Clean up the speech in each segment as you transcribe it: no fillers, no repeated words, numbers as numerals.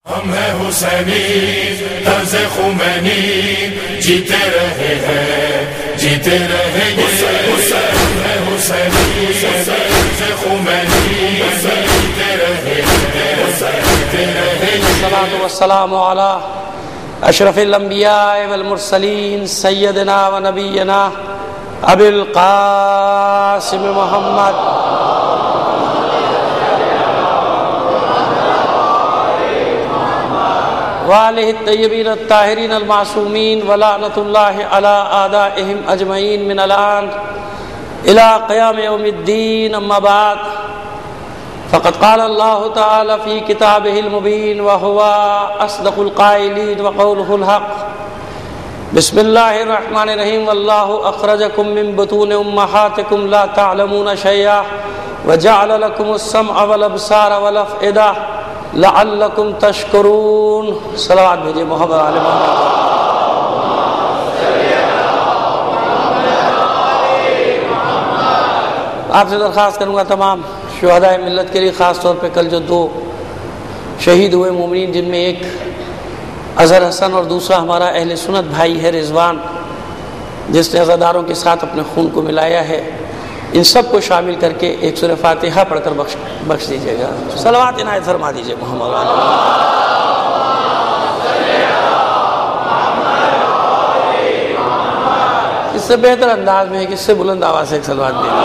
ہم ہیں حسینی طرز خمینی، جیتے رہے ہیں جیتے رہیں گے۔ ہم ہیں حسینی طرز خمینی، جیتے رہے ہیں جیتے رہیں گے۔ الصلاۃ والسلام علی اشرف الانبیاء والمرسلین سیدنا و نبینا ابی القاسم محمد وآلہ الطیبین الطاہرین المعصومین ولعنۃ اللہ علی اعدائہم اجمعین من الآن الی قیام یوم الدین، اما بعد فقد قال اللہ تعالی فی کتابہ المبین وہو اصدق القائلین وقولہ الحق۔ بسم اللہ الرحمن الرحیم۔ واللہ اخرجکم من بطون امہاتکم لا تعلمون شیئا وجعل لکم السمع والابصار والافئدہ لعلکم تشکرون۔ صلوات بھیجئے محمد علی محمد۔ آپ سے درخواست کروں گا تمام شہدائے ملت کے لیے، خاص طور پہ کل جو دو شہید ہوئے مومنین، جن میں ایک اظہر حسن اور دوسرا ہمارا اہل سنت بھائی ہے رضوان، جس نے عزاداروں کے ساتھ اپنے خون کو ملایا ہے، ان سب کو شامل کر کے ایک سورہ فاتحہ پڑھ کر بخش دیجیے گا۔ صلوات عنایت فرما دیجیے محمد علی۔ اس سے بہتر انداز میں ہے کہ اس سے بلند آواز سے ایک صلوات دیجیے۔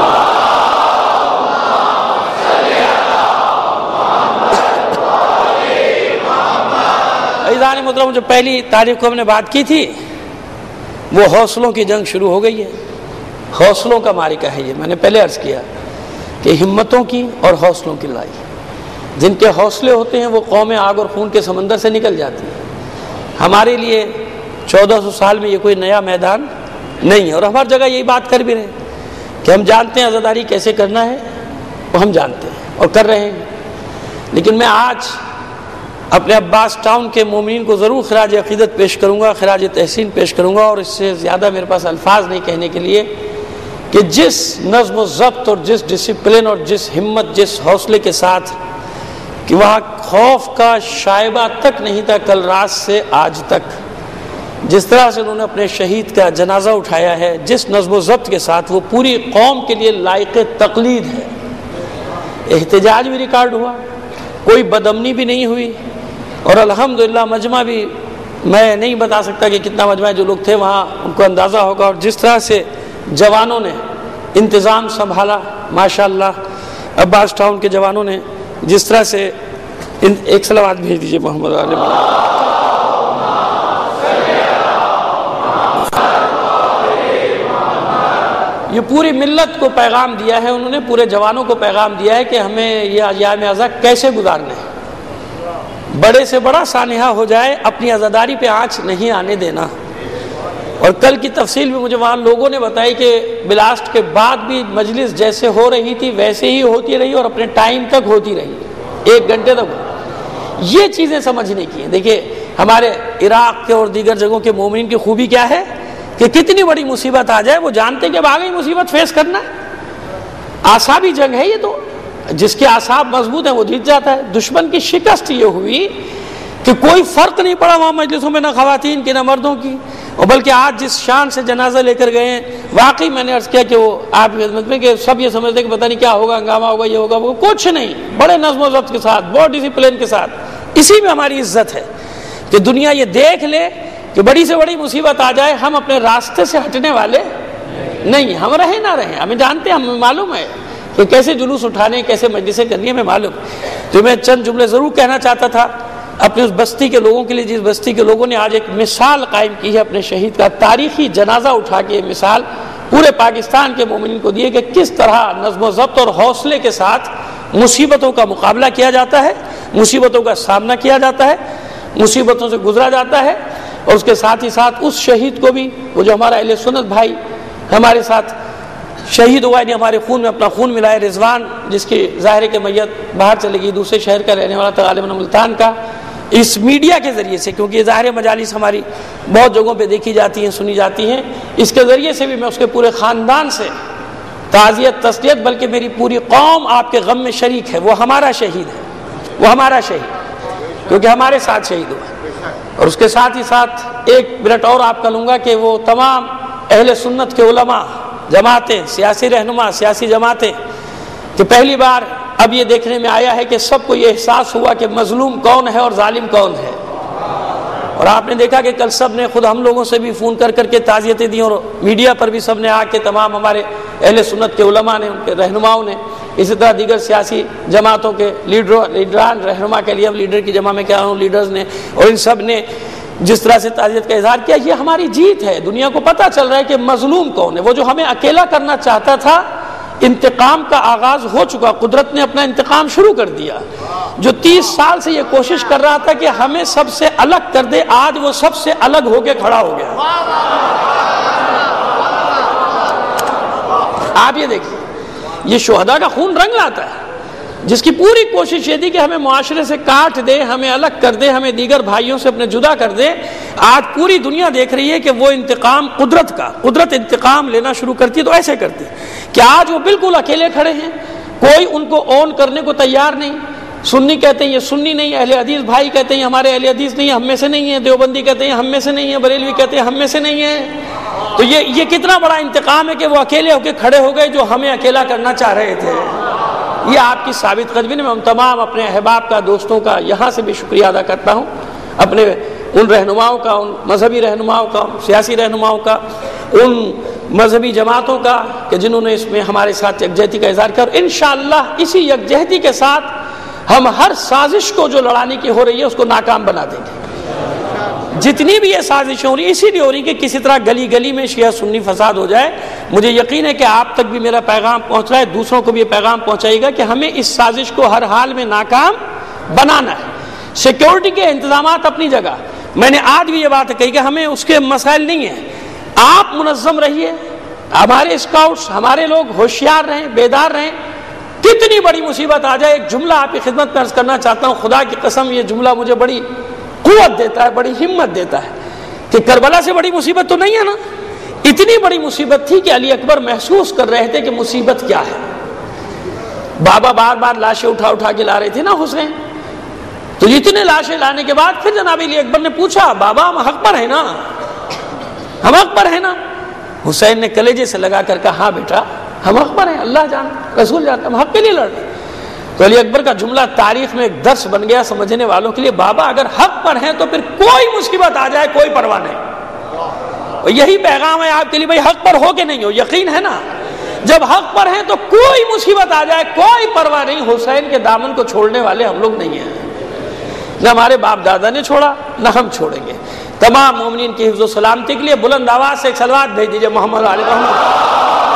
عزیزان محترم، جو پہلی تاریخ کو ہم نے بات کی تھی وہ حوصلوں کی جنگ شروع ہو گئی ہے۔ حوصلوں کا معرکہ ہے یہ، میں نے پہلے عرض کیا کہ ہمتوں کی اور حوصلوں کی لڑائی۔ جن کے حوصلے ہوتے ہیں وہ قوم آگ اور خون کے سمندر سے نکل جاتی ہے۔ ہمارے لیے 1400 سال میں یہ کوئی نیا میدان نہیں ہے، اور ہم ہر جگہ یہی بات کر بھی رہے ہیں کہ ہم جانتے ہیں عزاداری کیسے کرنا ہے، وہ ہم جانتے ہیں اور کر رہے ہیں۔ لیکن میں آج اپنے عباس ٹاؤن کے مومنین کو ضرور خراج عقیدت پیش کروں گا، خراج تحسین پیش کروں گا، اور اس سے زیادہ میرے پاس الفاظ نہیں کہنے کے لیے کہ جس نظم و ضبط اور جس ڈسپلن اور جس ہمت، جس حوصلے کے ساتھ کہ وہاں خوف کا شائبہ تک نہیں تھا کل رات سے آج تک، جس طرح سے انہوں نے اپنے شہید کا جنازہ اٹھایا ہے، جس نظم و ضبط کے ساتھ، وہ پوری قوم کے لیے لائق تقلید ہے۔ احتجاج بھی ریکارڈ ہوا، کوئی بدامنی بھی نہیں ہوئی، اور الحمدللہ مجمع بھی میں نہیں بتا سکتا کہ کتنا مجمع، جو لوگ تھے وہاں ان کو اندازہ ہوگا، اور جس طرح سے جوانوں نے انتظام سنبھالا ماشاءاللہ، عباس ٹاؤن کے جوانوں نے جس طرح سے ایک صلوات بھیج دیجئے محمد علی محمد۔ یہ پوری ملت کو پیغام دیا ہے انہوں نے، پورے جوانوں کو پیغام دیا ہے کہ ہمیں یہ ایام عزا کیسے گزارنے ہیں۔ بڑے سے بڑا سانحہ ہو جائے، اپنی عزاداری پہ آنچ نہیں آنے دینا۔ اور کل کی تفصیل بھی مجھے وہاں لوگوں نے بتائی کہ بلاسٹ کے بعد بھی مجلس جیسے ہو رہی تھی ویسے ہی ہوتی رہی، اور اپنے ٹائم تک ہوتی رہی، 1 گھنٹے تک۔ یہ چیزیں سمجھنے کی ہیں۔ دیکھیے ہمارے عراق کے اور دیگر جگہوں کے مومنین کی خوبی کیا ہے کہ کتنی بڑی مصیبت آ جائے وہ جانتے ہیں کہ اب آگئی مصیبت فیس کرنا ہے۔ اعصابی جنگ ہے یہ، تو جس کے اعصاب مضبوط ہیں وہ جیت جاتا ہے۔ دشمن کی شکست یہ ہوئی کہ کوئی فرق نہیں پڑا وہاں مجلسوں میں، نہ خواتین کی نہ مردوں کی، اور بلکہ آج جس شان سے جنازہ لے کر گئے ہیں، واقعی میں نے عرض کیا کہ وہ آپ کی خدمت میں کہ سب یہ سمجھتے کہ پتہ نہیں کیا ہوگا، ہنگامہ ہوگا، یہ ہوگا، وہ کچھ نہیں، بڑے نظم و ضبط کے ساتھ، بہت ڈسپلن کے ساتھ۔ اسی میں ہماری عزت ہے کہ دنیا یہ دیکھ لے کہ بڑی سے بڑی مصیبت آ جائے ہم اپنے راستے سے ہٹنے والے نہیں، ہم رہیں نہ رہیں، ہمیں جانتے ہیں، ہمیں معلوم ہے کہ کیسے جلوس اٹھانے، کیسے مجلسیں کرنی ہے، ہمیں معلوم۔ تو میں چند جملے ضرور کہنا چاہتا تھا اپنے اس بستی کے لوگوں کے لیے، جس بستی کے لوگوں نے آج ایک مثال قائم کی ہے اپنے شہید کا، تاریخی جنازہ اٹھا کے مثال پورے پاکستان کے مومنین کو دیے کہ کس طرح نظم و ضبط اور حوصلے کے ساتھ مصیبتوں کا مقابلہ کیا جاتا ہے، مصیبتوں کا سامنا کیا جاتا ہے، مصیبتوں سے گزرا جاتا ہے، اور اس کے ساتھ ہی ساتھ اس شہید کو بھی، وہ جو ہمارا اہل سنت بھائی ہمارے ساتھ شہید ہوا، یعنی ہمارے خون میں اپنا خون ملائے، رضوان، جس کی ظاہر ہے کہ میت باہر چلے گئی، دوسرے شہر کا رہنے والا تھا، غالباً ملتان کا، اس میڈیا کے ذریعے سے، کیونکہ یہ ظاہر مجالس ہماری بہت جگہوں پہ دیکھی جاتی ہیں، سنی جاتی ہیں، اس کے ذریعے سے بھی میں اس کے پورے خاندان سے تعزیت، تسلیت، بلکہ میری پوری قوم آپ کے غم میں شریک ہے۔ وہ ہمارا شہید ہے، وہ ہمارا شہید۔ کیونکہ ہمارے ساتھ شہید ہوا. اور اس کے ساتھ ہی ساتھ ایک منٹ اور آپ کا لوں گا کہ وہ تمام اہل سنت کے علماء، جماعتیں، سیاسی رہنما، سیاسی جماعتیں، کہ پہلی بار اب یہ دیکھنے میں آیا ہے کہ سب کو یہ احساس ہوا کہ مظلوم کون ہے اور ظالم کون ہے. اور آپ نے دیکھا کہ کل سب نے، خود ہم لوگوں سے بھی فون کر کے تعزیتیں دی، اور میڈیا پر بھی سب نے آ کے، تمام ہمارے اہل سنت کے علماء نے، ان کے رہنماؤں نے، اسی طرح دیگر سیاسی جماعتوں کے لیڈران، رہنما کے لیے اب لیڈر کی جمع میں کیا ہوں، لیڈرز نے، اور ان سب نے جس طرح سے تعزیت کا اظہار کیا. یہ ہماری جیت ہے. دنیا کو پتہ چل رہا ہے کہ مظلوم کون ہے. وہ جو ہمیں اکیلا کرنا چاہتا تھا، انتقام کا آغاز ہو چکا. قدرت نے اپنا انتقام شروع کر دیا. جو 30 سال سے یہ کوشش کر رہا تھا کہ ہمیں سب سے الگ کر دے، آج وہ سب سے الگ ہو کے کھڑا ہو گیا. آپ یہ دیکھیں، یہ شہداء کا خون رنگ لاتا ہے، جس کی پوری کوشش یہ تھی کہ ہمیں معاشرے سے کاٹ دے، ہمیں الگ کر دے، ہمیں دیگر بھائیوں سے اپنے جدا کر دے. آج پوری دنیا دیکھ رہی ہے کہ وہ انتقام قدرت انتقام لینا شروع کرتی ہے تو ایسے کرتی ہے کہ آج وہ بالکل اکیلے کھڑے ہیں. کوئی ان کو اون کرنے کو تیار نہیں. سنی کہتے ہیں یہ سنی نہیں، اہل حدیث بھائی کہتے ہیں ہمارے اہل حدیث نہیں، ہم میں سے نہیں ہیں، دیوبندی کہتے ہیں ہم میں سے نہیں ہیں، بریلوی کہتے ہیں ہم میں سے نہیں ہیں. تو یہ کتنا بڑا انتقام ہے کہ وہ اکیلے ہو کے کھڑے ہو گئے جو ہمیں اکیلا کرنا چاہ رہے تھے. یہ آپ کی ثابت قدمی میں ہم تمام اپنے احباب کا، دوستوں کا یہاں سے بھی شکریہ ادا کرتا ہوں، اپنے ان رہنماؤں کا، ان مذہبی رہنماؤں کا، سیاسی رہنماؤں کا، ان مذہبی جماعتوں کا کہ جنہوں نے اس میں ہمارے ساتھ یکجہتی کا اظہار کیا. اور انشاءاللہ اسی یکجہتی کے ساتھ ہم ہر سازش کو جو لڑانے کی ہو رہی ہے اس کو ناکام بنا دیں گے. جتنی بھی یہ سازشیں ہو رہی ہیں اسی لیے ہو رہی ہیں کہ کسی طرح گلی گلی میں شیعہ سنی فساد ہو جائے. مجھے یقین ہے کہ آپ تک بھی میرا پیغام پہنچ رہا ہے، دوسروں کو بھی یہ پیغام پہنچائے گا کہ ہمیں اس سازش کو ہر حال میں ناکام بنانا ہے. سیکیورٹی کے انتظامات اپنی جگہ، میں نے آج بھی یہ بات کہی کہ ہمیں اس کے مسائل نہیں ہیں. آپ منظم رہیے، ہمارے اسکاؤٹس، ہمارے لوگ ہوشیار رہیں، بیدار رہیں. کتنی بڑی مصیبت آ جائے، ایک جملہ آپ کی خدمت میں عرض کرنا چاہتا ہوں، خدا کی قسم یہ جملہ مجھے بڑی قوت دیتا ہے، بڑی ہمت دیتا ہے کہ کربلا سے بڑی مصیبت تو نہیں ہے نا. اتنی بڑی مصیبت تھی کہ علی اکبر محسوس کر رہے تھے کہ مصیبت کیا ہے. بابا بار بار لاشیں اٹھا کے لا رہے تھے نا حسین. تو اتنے لاشیں لانے کے بعد پھر جناب علی اکبر نے پوچھا، بابا ہم حق پر ہیں نا، ہم حق پر ہیں نا. حسین نے کلیجے سے لگا کر کہا، ہاں بیٹا ہم حق پر ہیں، اللہ جانتا، رسول جانتا، ہم حق کے لیے لڑ رہے ہیں. تو علی اکبر کا جملہ تاریخ میں ایک درس بن گیا سمجھنے والوں کے لیے، بابا اگر حق پر ہیں تو پھر کوئی مصیبت آ جائے کوئی پرواہ نہیں. اور یہی پیغام ہے آپ کے لیے، بھائی حق پر ہو کہ نہیں ہو، یقین ہے نا. جب حق پر ہیں تو کوئی مصیبت آ جائے کوئی پرواہ نہیں. حسین کے دامن کو چھوڑنے والے ہم لوگ نہیں ہیں، نہ ہمارے باپ دادا نے چھوڑا نہ ہم چھوڑیں گے. تمام مومنین کی حفظ و سلامتی کے لیے بلند آواز سے ایک صلوات بھیج دیجیے محمد علی محمد.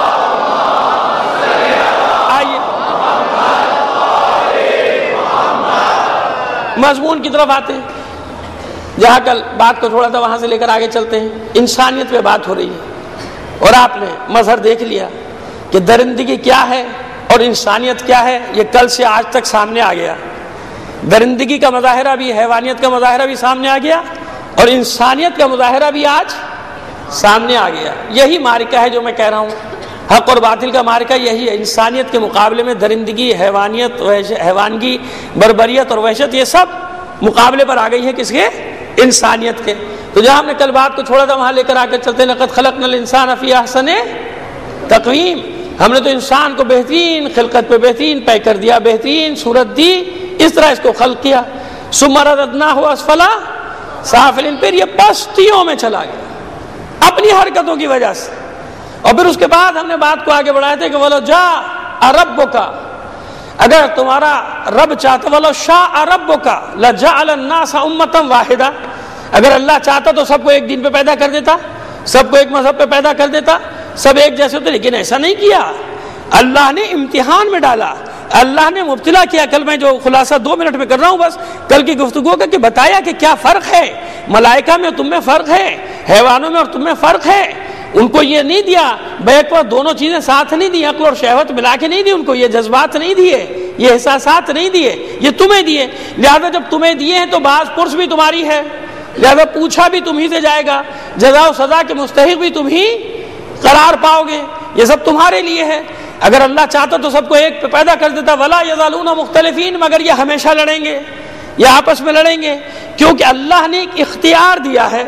مضمون کی طرف آتے ہیں، جہاں کل بات کو چھوڑا تھا وہاں سے لے کر آگے چلتے ہیں. انسانیت پہ بات ہو رہی ہے اور آپ نے مظہر دیکھ لیا کہ درندگی کیا ہے اور انسانیت کیا ہے. یہ کل سے آج تک سامنے آ گیا. درندگی کا مظاہرہ بھی، حیوانیت کا مظاہرہ بھی سامنے آ گیا اور انسانیت کا مظاہرہ بھی آج سامنے آ گیا. یہی معرکہ ہے جو میں کہہ رہا ہوں، حق اور باطل کا معرکہ یہی ہے. انسانیت کے مقابلے میں درندگی، حیوانیت، حیوانگی، بربریت اور وحشت یہ سب مقابلے پر آ گئی ہے کس کے؟ انسانیت کے. تو جہاں ہم نے کل بات کو چھوڑا تھا وہاں لے کر آ کر چلتے ہیں. لقد خلقنا الانسان فی احسن تقویم. ہم نے تو انسان کو بہترین خلقت پہ بہترین پے کر دیا، بہترین صورت دی، اس طرح اس کو خلق کیا. ثم رددناہ اسفل سافلین. پھر یہ پستیوں میں چلا گیا اپنی حرکتوں کی وجہ سے. اور پھر اس کے بعد ہم نے بات کو آگے بڑھایا تھا کہ وَلَوْ جَاءَ رَبُّكَ، اگر تمہارا رب چاہتا، وَلَوْ شَاءَ رَبُّكَ لَجَعَلَ النَّاسَ أُمَّةً وَاحِدَةً، اگر اللہ چاہتا تو سب کو ایک دین پہ پیدا کر دیتا، سب کو ایک مذہب پہ پیدا کر دیتا، سب ایک جیسے ہوتے. لیکن ایسا نہیں کیا. اللہ نے امتحان میں ڈالا، اللہ نے مبتلا کیا. کل میں جو خلاصہ 2 منٹ میں کر رہا ہوں بس کل کی گفتگو کا، کہ بتایا کہ کیا فرق ہے، ملائکہ میں تم میں فرق ہے، حیوانوں میں اور تم میں فرق ہے. ان کو یہ نہیں دیا بیک وقت دونوں چیزیں ساتھ نہیں دی، عقل اور شہوت ملا کے نہیں دی، ان کو یہ جذبات نہیں دیے، یہ احساسات نہیں دیے، یہ تمہیں دیے. لہذا جب تمہیں دیے ہیں تو بعض پرس بھی تمہاری ہے، لہذا پوچھا بھی تم ہی سے جائے گا، جزا و سزا کے مستحق بھی تم ہی قرار پاؤ گے. یہ سب تمہارے لیے ہے. اگر اللہ چاہتا تو سب کو ایک پہ پیدا کر دیتا. ولا یزالون مختلفین، مگر یہ ہمیشہ لڑیں گے، یہ آپس میں لڑیں گے، کیونکہ اللہ نے ایک اختیار دیا ہے،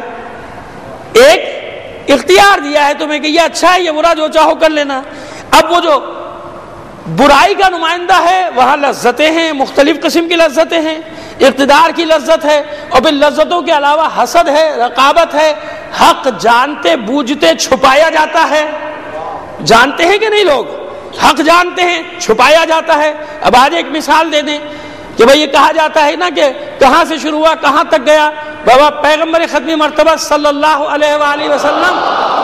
ایک اختیار دیا ہے تمہیں کہ یہ اچھا ہے یہ برا، جو چاہو کر لینا۔ اب وہ جو برائی کا نمائندہ ہے وہاں لذتیں ہیں، مختلف قسم کی لذتیں ہیں، اقتدار کی لذت ہے، اور پھر لذتوں کے علاوہ حسد ہے، رقابت ہے، حق جانتے بوجھتے چھپایا جاتا ہے۔ جانتے ہیں کہ نہیں لوگ؟ حق جانتے ہیں، چھپایا جاتا ہے۔ اب آج ایک مثال دے دیں کہ بھئی یہ کہا جاتا ہے نا کہ کہاں سے شروع ہوا کہاں تک گیا، بابا پیغمبر ختمی مرتبہ صلی اللہ علیہ وآلہ وسلم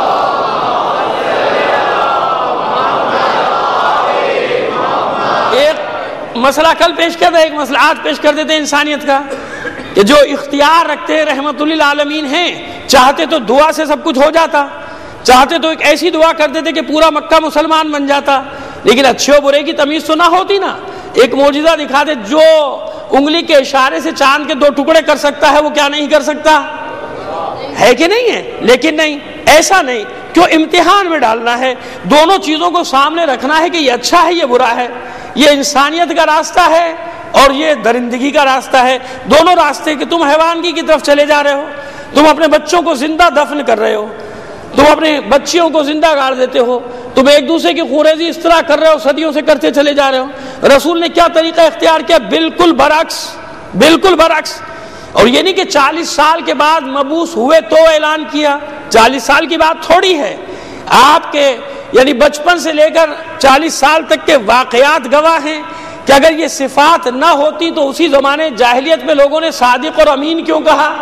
ایک مسئلہ کل پیش کر دے، ایک مسئلہ آج پیش کر دیتے ہیں انسانیت کا، کہ جو اختیار رکھتے رحمت للعالمین ہیں، چاہتے تو دعا سے سب کچھ ہو جاتا، چاہتے تو ایک ایسی دعا کر دیتے کہ پورا مکہ مسلمان بن جاتا، لیکن اچھے و برے کی تمیز تو نہ ہوتی نا۔ ایک معجزہ دکھا دے، جو انگلی کے اشارے سے چاند کے 2 ٹکڑے کر سکتا ہے وہ کیا نہیں کر سکتا؟ ہے کہ نہیں ہے؟ لیکن نہیں، ایسا نہیں، کیوں امتحان میں ڈالنا ہے، دونوں چیزوں کو سامنے رکھنا ہے کہ یہ اچھا ہے یہ برا ہے، یہ انسانیت کا راستہ ہے اور یہ درندگی کا راستہ ہے۔ دونوں راستے کہ تم حیوانگی کی طرف چلے جا رہے ہو، تم اپنے بچوں کو زندہ دفن کر رہے ہو، تم اپنے بچیوں کو زندہ گاڑ دیتے ہو، تم ایک دوسرے کی خوریزی اس طرح کر رہے ہو، صدیوں سے کرتے چلے جا رہے ہو۔ رسول نے کیا طریقہ اختیار کیا؟ بالکل برعکس، بالکل برعکس۔ اور یہ نہیں کہ 40 سال کے بعد مبعوث ہوئے تو اعلان کیا، 40 سال کی بات تھوڑی ہے، آپ کے یعنی بچپن سے لے کر 40 سال تک کے واقعات گواہ ہیں کہ اگر یہ صفات نہ ہوتی تو اسی زمانے جاہلیت میں لوگوں نے صادق اور امین کیوں کہا؟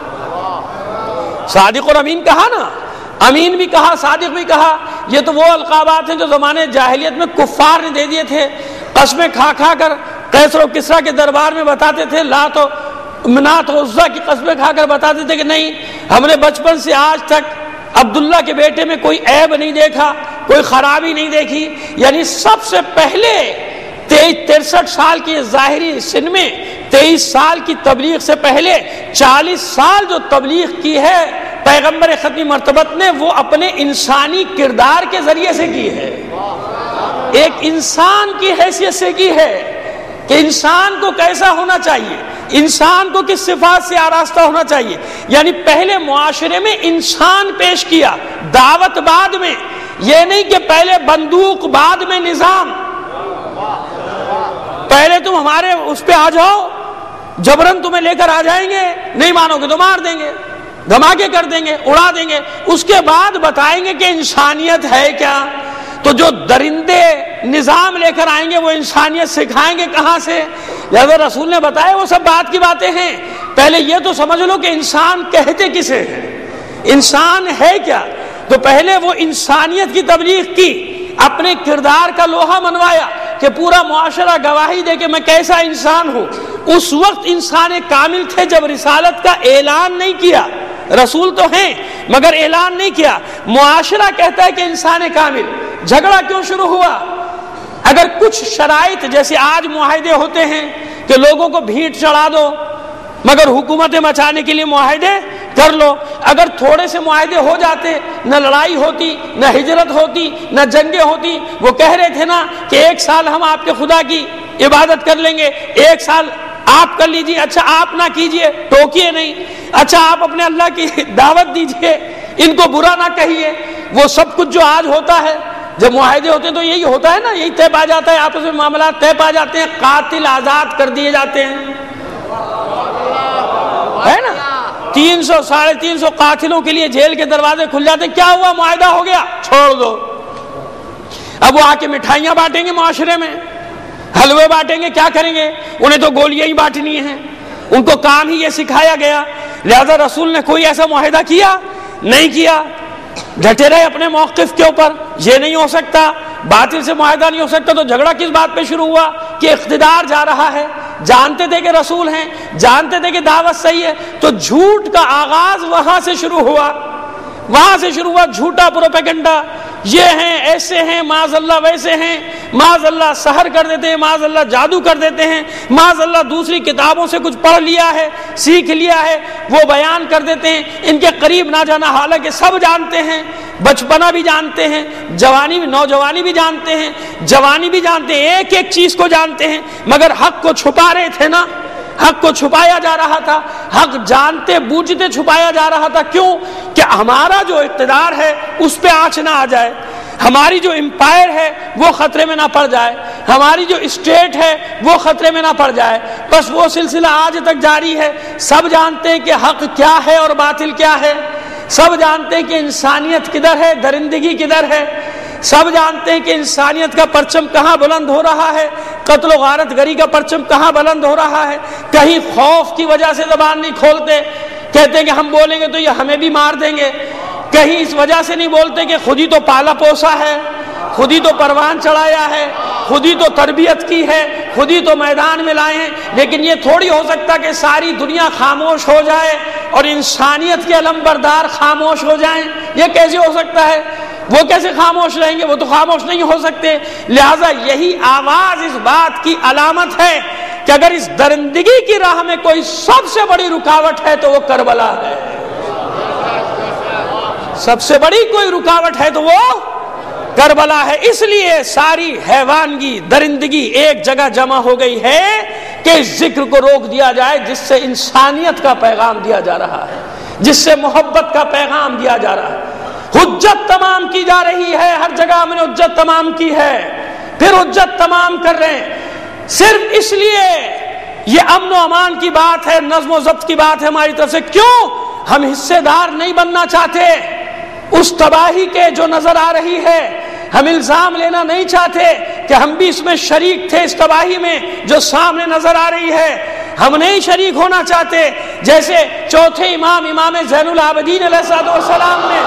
صادق اور امین کہا نا، امین بھی کہا، صادق بھی کہا۔ یہ تو وہ القابات ہیں جو زمانے جاہلیت میں کفار نے دے دیے تھے، قسمیں کھا کھا کر قیصر و کسریٰ کے دربار میں بتاتے تھے، لات و منات و عزیٰ کی قسمیں کھا کر بتاتے تھے کہ نہیں، ہم نے بچپن سے آج تک عبداللہ کے بیٹے میں کوئی عیب نہیں دیکھا، کوئی خرابی نہیں دیکھی۔ یعنی سب سے پہلے 63 سال کی ظاہری سن میں 23 سال کی تبلیغ سے پہلے 40 سال جو تبلیغ کی ہے پیغمبر ختمی مرتبت نے، وہ اپنے انسانی کردار کے ذریعے سے کی ہے، ایک انسان کی حیثیت سے کی ہے کہ انسان کو کیسا ہونا چاہیے، انسان کو کس صفات سے آراستہ ہونا چاہیے۔ یعنی پہلے معاشرے میں انسان پیش کیا، دعوت بعد میں، یہ نہیں کہ پہلے بندوق بعد میں نظام، پہلے تم ہمارے اس پہ آ جاؤ، جبرن تمہیں لے کر آ جائیں گے، نہیں مانو گے تو مار دیں گے، دھماکے کر دیں گے، اڑا دیں گے، اس کے بعد بتائیں گے کہ انسانیت ہے کیا۔ تو جو درندے نظام لے کر آئیں گے وہ انسانیت سکھائیں گے کہاں سے؟ لہذا رسول نے بتایا وہ سب بات کی باتیں ہیں، پہلے یہ تو سمجھ لو کہ انسان کہتے کسے ہیں، انسان ہے کیا۔ تو پہلے وہ انسانیت کی تبلیغ کی، اپنے کردار کا لوہا منوایا کہ پورا معاشرہ گواہی دے کہ میں کیسا انسان ہوں۔ اس وقت انسان کامل تھے جب رسالت کا اعلان نہیں کیا، رسول تو ہیں مگر اعلان نہیں کیا، معاشرہ کہتا ہے کہ انسان کامل۔ جھگڑا کیوں شروع ہوا؟ اگر کچھ شرائط جیسے آج معاہدے ہوتے ہیں کہ لوگوں کو بھیٹ چڑھا دو مگر حکومتیں مچانے کے لیے معاہدے کر لو، اگر تھوڑے سے معاہدے ہو جاتے نہ لڑائی ہوتی، نہ ہجرت ہوتی، نہ جنگیں ہوتی۔ وہ کہہ رہے تھے نا کہ 1 سال ہم آپ کے خدا کی عبادت کر لیں گے، 1 سال آپ کر لیجئے، اچھا آپ نہ کیجئے، ٹوکیے نہیں، اچھا آپ اپنے اللہ کی دعوت دیجئے، ان کو برا نہ کہیے۔ وہ سب کچھ جو آج ہوتا ہے جب معاہدے ہوتے ہیں تو یہی ہوتا ہے نا، یہی طے پا جاتا ہے، آپس میں معاملات طے پا جاتے ہیں، قاتل آزاد کر دیے جاتے ہیں، ہے نا، 300 ساڑھے 300 قاتلوں کے لیے جیل کے دروازے کھل جاتے ہیں۔ کیا ہوا؟ معاہدہ ہو گیا، چھوڑ دو۔ اب وہ آ کے مٹھائیاں بانٹیں گے، معاشرے میں حلوے بانٹیں گے، کیا کریں گے؟ انہیں تو گولیاں ہی بانٹنی ہیں، ان کو کام ہی یہ سکھایا گیا۔ لہذا رسول نے کوئی ایسا معاہدہ کیا نہیں کیا، ڈٹے رہے اپنے موقف کے اوپر، یہ نہیں ہو سکتا، باطل سے معاہدہ نہیں ہو سکتا۔ تو جھگڑا کس بات پہ شروع ہوا کہ اقتدار جا رہا ہے، جانتے تھے کہ رسول ہیں، جانتے تھے کہ دعوت صحیح ہے، تو جھوٹ کا آغاز وہاں سے شروع ہوا، وہاں سے شروع ہوا جھوٹا پروپیگنڈا، یہ ہیں ایسے ہیں، معاذ اللہ ویسے ہیں، معاذ اللہ سحر کر دیتے ہیں، معاذ اللہ جادو کر دیتے ہیں، معاذ اللہ دوسری کتابوں سے کچھ پڑھ لیا ہے، سیکھ لیا ہے، وہ بیان کر دیتے ہیں، ان کے قریب نہ جانا، حالانکہ سب جانتے ہیں، بچپنا بھی جانتے ہیں، جوانی بھی، نوجوانی بھی جانتے ہیں، جوانی بھی جانتے ہیں، ایک ایک چیز کو جانتے ہیں، مگر حق کو چھپا رہے تھے نا، حق کو چھپایا جا رہا تھا، حق جانتے بوجھتے چھپایا جا رہا تھا. کیوں؟ کہ ہمارا جو اقتدار ہے اس پہ آنچ نہ آ جائے، ہماری جو امپائر ہے وہ خطرے میں نہ پڑ جائے، ہماری جو اسٹیٹ ہے وہ خطرے میں نہ پڑ جائے. بس وہ سلسلہ آج تک جاری ہے. سب جانتے ہیں کہ حق کیا ہے اور باطل کیا ہے، سب جانتے ہیں کہ انسانیت کدھر ہے، درندگی کدھر ہے، سب جانتے ہیں کہ انسانیت کا پرچم کہاں بلند ہو رہا ہے، قتل و غارت گری کا پرچم کہاں بلند ہو رہا ہے. کہیں خوف کی وجہ سے زبان نہیں کھولتے، کہتے ہیں کہ ہم بولیں گے تو یہ ہمیں بھی مار دیں گے. کہیں اس وجہ سے نہیں بولتے کہ خود ہی تو پالا پوسا ہے، خود ہی تو پروان چڑھایا ہے، خود ہی تو تربیت کی ہے، خود ہی تو میدان میں لائے ہیں. لیکن یہ تھوڑی ہو سکتا کہ ساری دنیا خاموش ہو جائے اور انسانیت کے علمبردار خاموش ہو جائیں. یہ کیسے ہو سکتا ہے؟ وہ کیسے خاموش رہیں گے؟ وہ تو خاموش نہیں ہو سکتے. لہذا یہی آواز اس بات کی علامت ہے کہ اگر اس درندگی کی راہ میں کوئی سب سے بڑی رکاوٹ ہے تو وہ کربلا ہے. سب سے بڑی کوئی رکاوٹ ہے تو وہ کربلا ہے. اس لیے ساری حیوانگی درندگی ایک جگہ جمع ہو گئی ہے کہ اس ذکر کو روک دیا جائے جس سے انسانیت کا پیغام دیا جا رہا ہے، جس سے محبت کا پیغام دیا جا رہا ہے. حجت تمام کی جا رہی ہے، ہر جگہ ہم نے حجت تمام کی ہے، پھر حجت تمام کر رہے ہیں صرف اس لیے. یہ امن و امان کی بات ہے، نظم و ضبط کی بات ہے ہماری طرف سے. کیوں؟ ہم حصے دار نہیں بننا چاہتے اس تباہی کے جو نظر آ رہی ہے. ہم الزام لینا نہیں چاہتے کہ ہم بھی اس میں شریک تھے، اس تباہی میں جو سامنے نظر آ رہی ہے. ہم نہیں شریک ہونا چاہتے. جیسے چوتھے امام زین العابدین علیہ السلام نے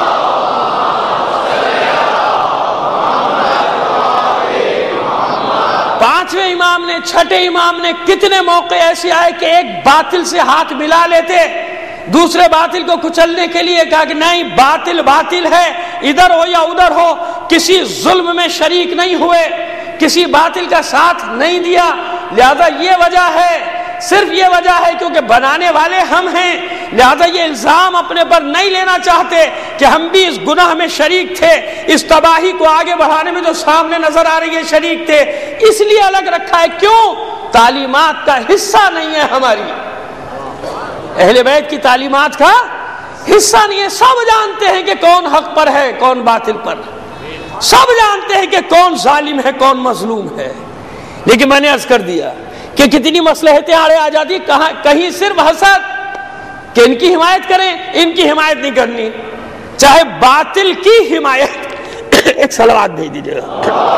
پانچویں امام نے، چھٹے امام نے کتنے موقع ایسے آئے کہ ایک باطل سے ہاتھ ملا لیتے، دوسرے باطل کو کچلنے کے لیے کہا کہ نہیں باطل باطل ہے، ادھر ہو یا ادھر ہو، کسی ظلم میں شریک نہیں ہوئے، کسی باطل کا ساتھ نہیں دیا. لہذا یہ وجہ ہے، صرف یہ وجہ ہے کیونکہ بنانے والے ہم ہیں. لہذا یہ الزام اپنے پر نہیں لینا چاہتے کہ ہم بھی اس گناہ میں شریک تھے، اس تباہی کو آگے بڑھانے میں جو سامنے نظر آ رہی ہے شریک تھے. اس لیے الگ رکھا ہے. کیوں؟ تعلیمات کا حصہ نہیں ہے ہماری، اہل بیت کی تعلیمات کا حصہ نہیں ہے. سب جانتے ہیں کہ کون حق پر ہے کون باطل پر، سب جانتے ہیں کہ کون ظالم ہے کون مظلوم ہے. لیکن میں نے عرض کر دیا کہ کتنی مصلحتیں آڑے آ جاتی، کہیں صرف حسد کہ ان کی حمایت کریں، ان کی حمایت نہیں کرنی، چاہے باطل کی حمایت ایک صلوات بھیج دیجیے گا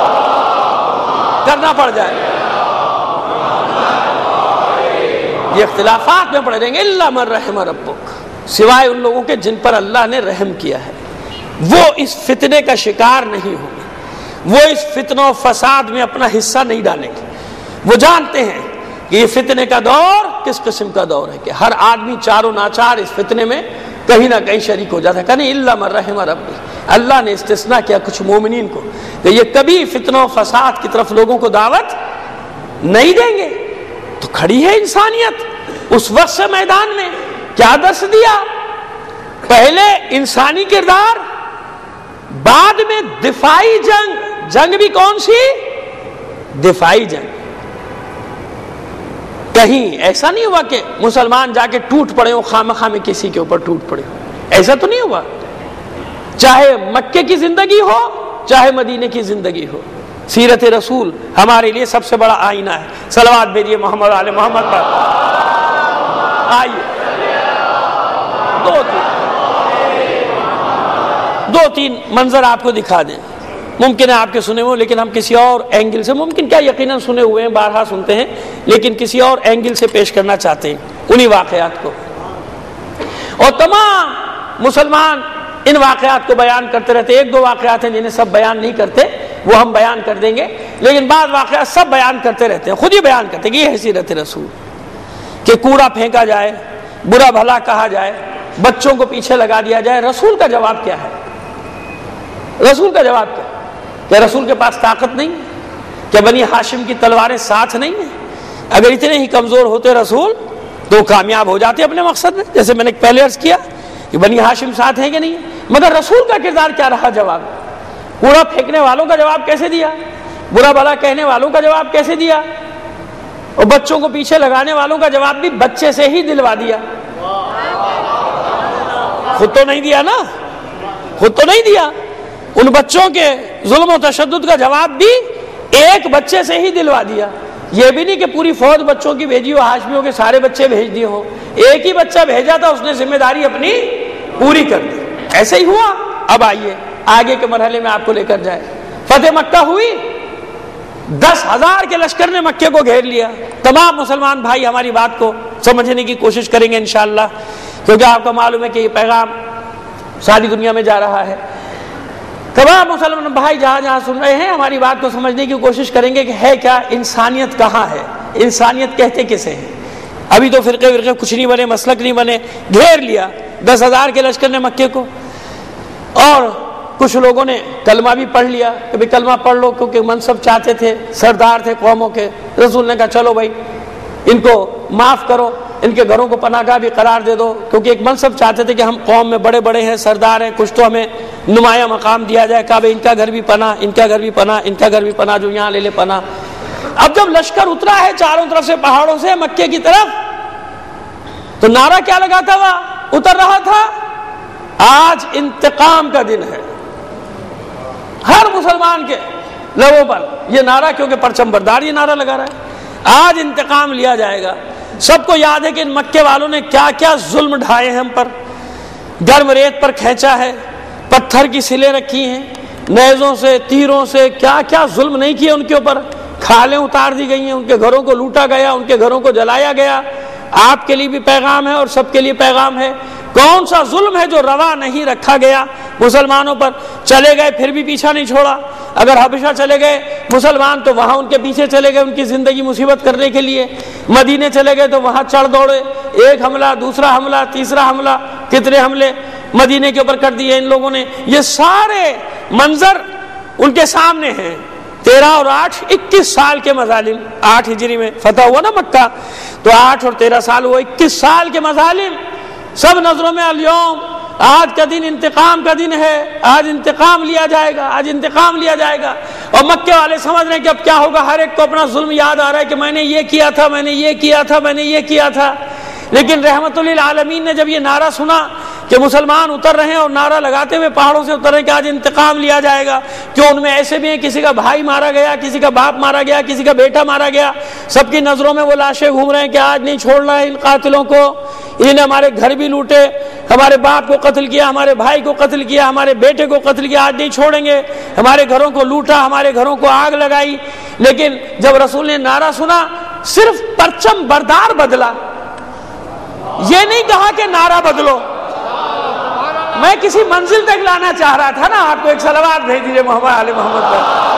کرنا پڑ جائے. یہ اختلافات میں پڑے رہیں گے. الا من رحم ربک، سوائے ان لوگوں کے جن پر اللہ نے رحم کیا ہے، وہ اس فتنے کا شکار نہیں ہوں گے، وہ اس فتنہ و فساد میں اپنا حصہ نہیں ڈالیں گے. وہ جانتے ہیں کہ یہ فتنے کا دور کس قسم کا دور ہے کہ ہر آدمی چاروں ناچار اس فتنے میں کہیں نہ کہیں شریک ہو جاتا ہے. کہ نہیں الا من رحم ربک، اللہ نے استثناء کیا کچھ مومنین کو کہ یہ کبھی فتنہ و فساد کی طرف لوگوں کو دعوت نہیں دیں گے. تو کھڑی ہے انسانیت اس وقت سے میدان میں. کیا درس دیا؟ پہلے انسانی کردار، بعد میں دفاعی جنگ. جنگ بھی کون سی؟ دفاعی جنگ. کہیں ایسا نہیں ہوا کہ مسلمان جا کے ٹوٹ پڑے ہو، خامخواہ میں کسی کے اوپر ٹوٹ پڑے ہو، ایسا تو نہیں ہوا. چاہے مکے کی زندگی ہو چاہے مدینے کی زندگی ہو، سیرت رسول ہمارے لیے سب سے بڑا آئینہ ہے. صلوات بھیجیے محمد علی محمد پر. آئیے دو تین منظر آپ کو دکھا دیں. ممکن ہے آپ کے سنے ہوئے لیکن ہم کسی اور اینگل سے، ممکن کیا یقیناً سنے ہوئے ہیں، بارہا سنتے ہیں، لیکن کسی اور اینگل سے پیش کرنا چاہتے ہیں انہی واقعات کو. اور تمام مسلمان ان واقعات کو بیان کرتے رہتے. ایک دو واقعات ہیں جنہیں سب بیان نہیں کرتے، وہ ہم بیان کر دیں گے، لیکن بعض واقعات سب بیان کرتے رہتے ہیں، خود ہی بیان کرتے ہیں کہ یہ ہے سیرت رسول. کہ کوڑا پھینکا جائے، برا بھلا کہا جائے، بچوں کو پیچھے لگا دیا جائے، رسول کا جواب کیا ہے؟ رسول کا جواب کیا؟ کہ رسول کے پاس طاقت نہیں؟ کہ بنی ہاشم کی تلواریں ساتھ نہیں ہیں؟ اگر اتنے ہی کمزور ہوتے رسول تو کامیاب ہو جاتے اپنے مقصد میں. جیسے میں نے پہلے عرض کیا کہ بنی ہاشم ساتھ ہیں کہ نہیں، مگر رسول کا کردار کیا رہا؟ جواب کوڑا پھینکنے والوں کا جواب کیسے دیا؟ برا بھلا کہنے والوں کا جواب کیسے دیا؟ اور بچوں کو پیچھے لگانے والوں کا جواب بھی بچے سے ہی دلوا دیا. خود تو نہیں دیا نا, خود تو نہیں دیا. ان بچوں کے ظلم و تشدد کا جواب بھی ایک بچے سے ہی دلوا دیا. یہ بھی نہیں کہ پوری فوج بچوں کی بھیجی ہو, ہاشمیوں کے سارے بچے بھیج دیے ہو. ایک ہی بچہ بھیجا تھا, اس نے ذمہ داری اپنی پوری کر دی. ایسے ہی ہوا. اب آئیے آگے کے مرحلے میں آپ کو لے کر جائے. فتح مکہ ہوئی, 10,000 کے لشکر نے مکے کو گھیر لیا. تمام مسلمان بھائی ہماری بات کو سمجھنے کی کوشش کریں گے انشاءاللہ, کیونکہ آپ کو معلوم ہے کہ یہ پیغام ساری دنیا میں جا رہا ہے. تمام مسلمان بھائی جہاں جہاں سن رہے ہیں ہماری بات کو سمجھنے کی کوشش کریں گے کہ ہے کیا, انسانیت کہاں ہے, انسانیت کہتے کسے ہیں. ابھی تو فرقے کچھ نہیں بنے, مسلک نہیں بنے, گھیر لیا 10,000 کے لشکر نے مکے کو. اور کچھ لوگوں نے کلمہ بھی پڑھ لیا کہ بھائی کلمہ پڑھ لو, کیونکہ منصب چاہتے تھے, سردار تھے قوموں کے. رسول نے کہا چلو بھائی ان کو معاف کرو, ان کے گھروں کو پناہ گاہ بھی قرار دے دو, کیونکہ ایک منصب چاہتے تھے کہ ہم قوم میں بڑے بڑے ہیں, سردار ہیں, کچھ تو ہمیں نمایاں مقام دیا جائے. کہا بھائی ان کا گھر بھی پناہ, ان کا گھر بھی پناہ, ان کا گھر بھی پناہ, جو یہاں لے لے پناہ. اب جب لشکر اترا ہے چاروں طرف سے پہاڑوں سے مکے کی طرف, تو نعرہ کیا لگاتا ہوا اتر رہا تھا, آج انتقام کا دن ہے. ہر مسلمان کے لبوں پر یہ نعرہ, کیونکہ پرچم بردار یہ نعرہ لگا رہا ہے, آج انتقام لیا جائے گا. سب کو یاد ہے کہ ان مکے والوں نے کیا کیا ظلم ڈھائے ہیں ہم پر. گرم ریت پر کھینچا ہے, پتھر کی سلیں رکھی ہیں, نیزوں سے تیروں سے کیا کیا ظلم نہیں کیے ان کے اوپر. کھالیں اتار دی گئی ہیں, ان کے گھروں کو لوٹا گیا, ان کے گھروں کو جلایا گیا. آپ کے لیے بھی پیغام ہے اور سب کے لیے پیغام ہے. کون سا ظلم ہے جو روا نہیں رکھا گیا مسلمانوں پر. چلے گئے پھر بھی پیچھا نہیں چھوڑا. اگر حبشہ چلے گئے مسلمان تو وہاں ان کے پیچھے چلے گئے ان کی زندگی مصیبت کرنے کے لیے. مدینے چلے گئے تو وہاں چڑھ دوڑے, ایک حملہ, دوسرا حملہ, تیسرا حملہ, کتنے حملے مدینے کے اوپر کر دیے ان لوگوں نے. یہ سارے منظر ان کے سامنے ہیں. 13 اور 8 21 سال کے مظالم. 8 ہجری میں فتح ہوا نا مکہ, تو 8 اور 13 سال ہوا, 21 سال کے مظالم سب نظروں میں. الیوم, آج کا دن انتقام کا دن ہے, آج انتقام لیا جائے گا, آج انتقام لیا جائے گا. اور مکے والے سمجھ رہے ہیں کہ اب کیا ہوگا. ہر ایک کو اپنا ظلم یاد آ رہا ہے کہ میں نے یہ کیا تھا, میں نے یہ کیا تھا, میں نے یہ کیا تھا. لیکن رحمت للعالمین نے جب یہ نعرہ سنا کہ مسلمان اتر رہے ہیں اور نعرہ لگاتے ہوئے پہاڑوں سے اتر رہے ہیں کہ آج انتقام لیا جائے گا. کیوں ان میں ایسے بھی ہیں کسی کا بھائی مارا گیا, کسی کا باپ مارا گیا, کسی کا بیٹا مارا گیا, سب کی نظروں میں وہ لاشیں گھوم رہے ہیں کہ آج نہیں چھوڑنا ہے ان قاتلوں کو. انہوں نے ہمارے گھر بھی لوٹے, ہمارے باپ کو قتل کیا, ہمارے بھائی کو قتل کیا, ہمارے بیٹے کو قتل کیا, آج نہیں چھوڑیں گے. ہمارے گھروں کو لوٹا, ہمارے گھروں کو آگ لگائی. لیکن جب رسول نے نعرہ سنا صرف پرچم بردار بدلا, یہ نہیں کہا کہ نعرہ بدلو. میں کسی منزل تک لانا چاہ رہا تھا نا آپ کو. ایک صلوات بھیج دیجیے محمد علی محمد پر.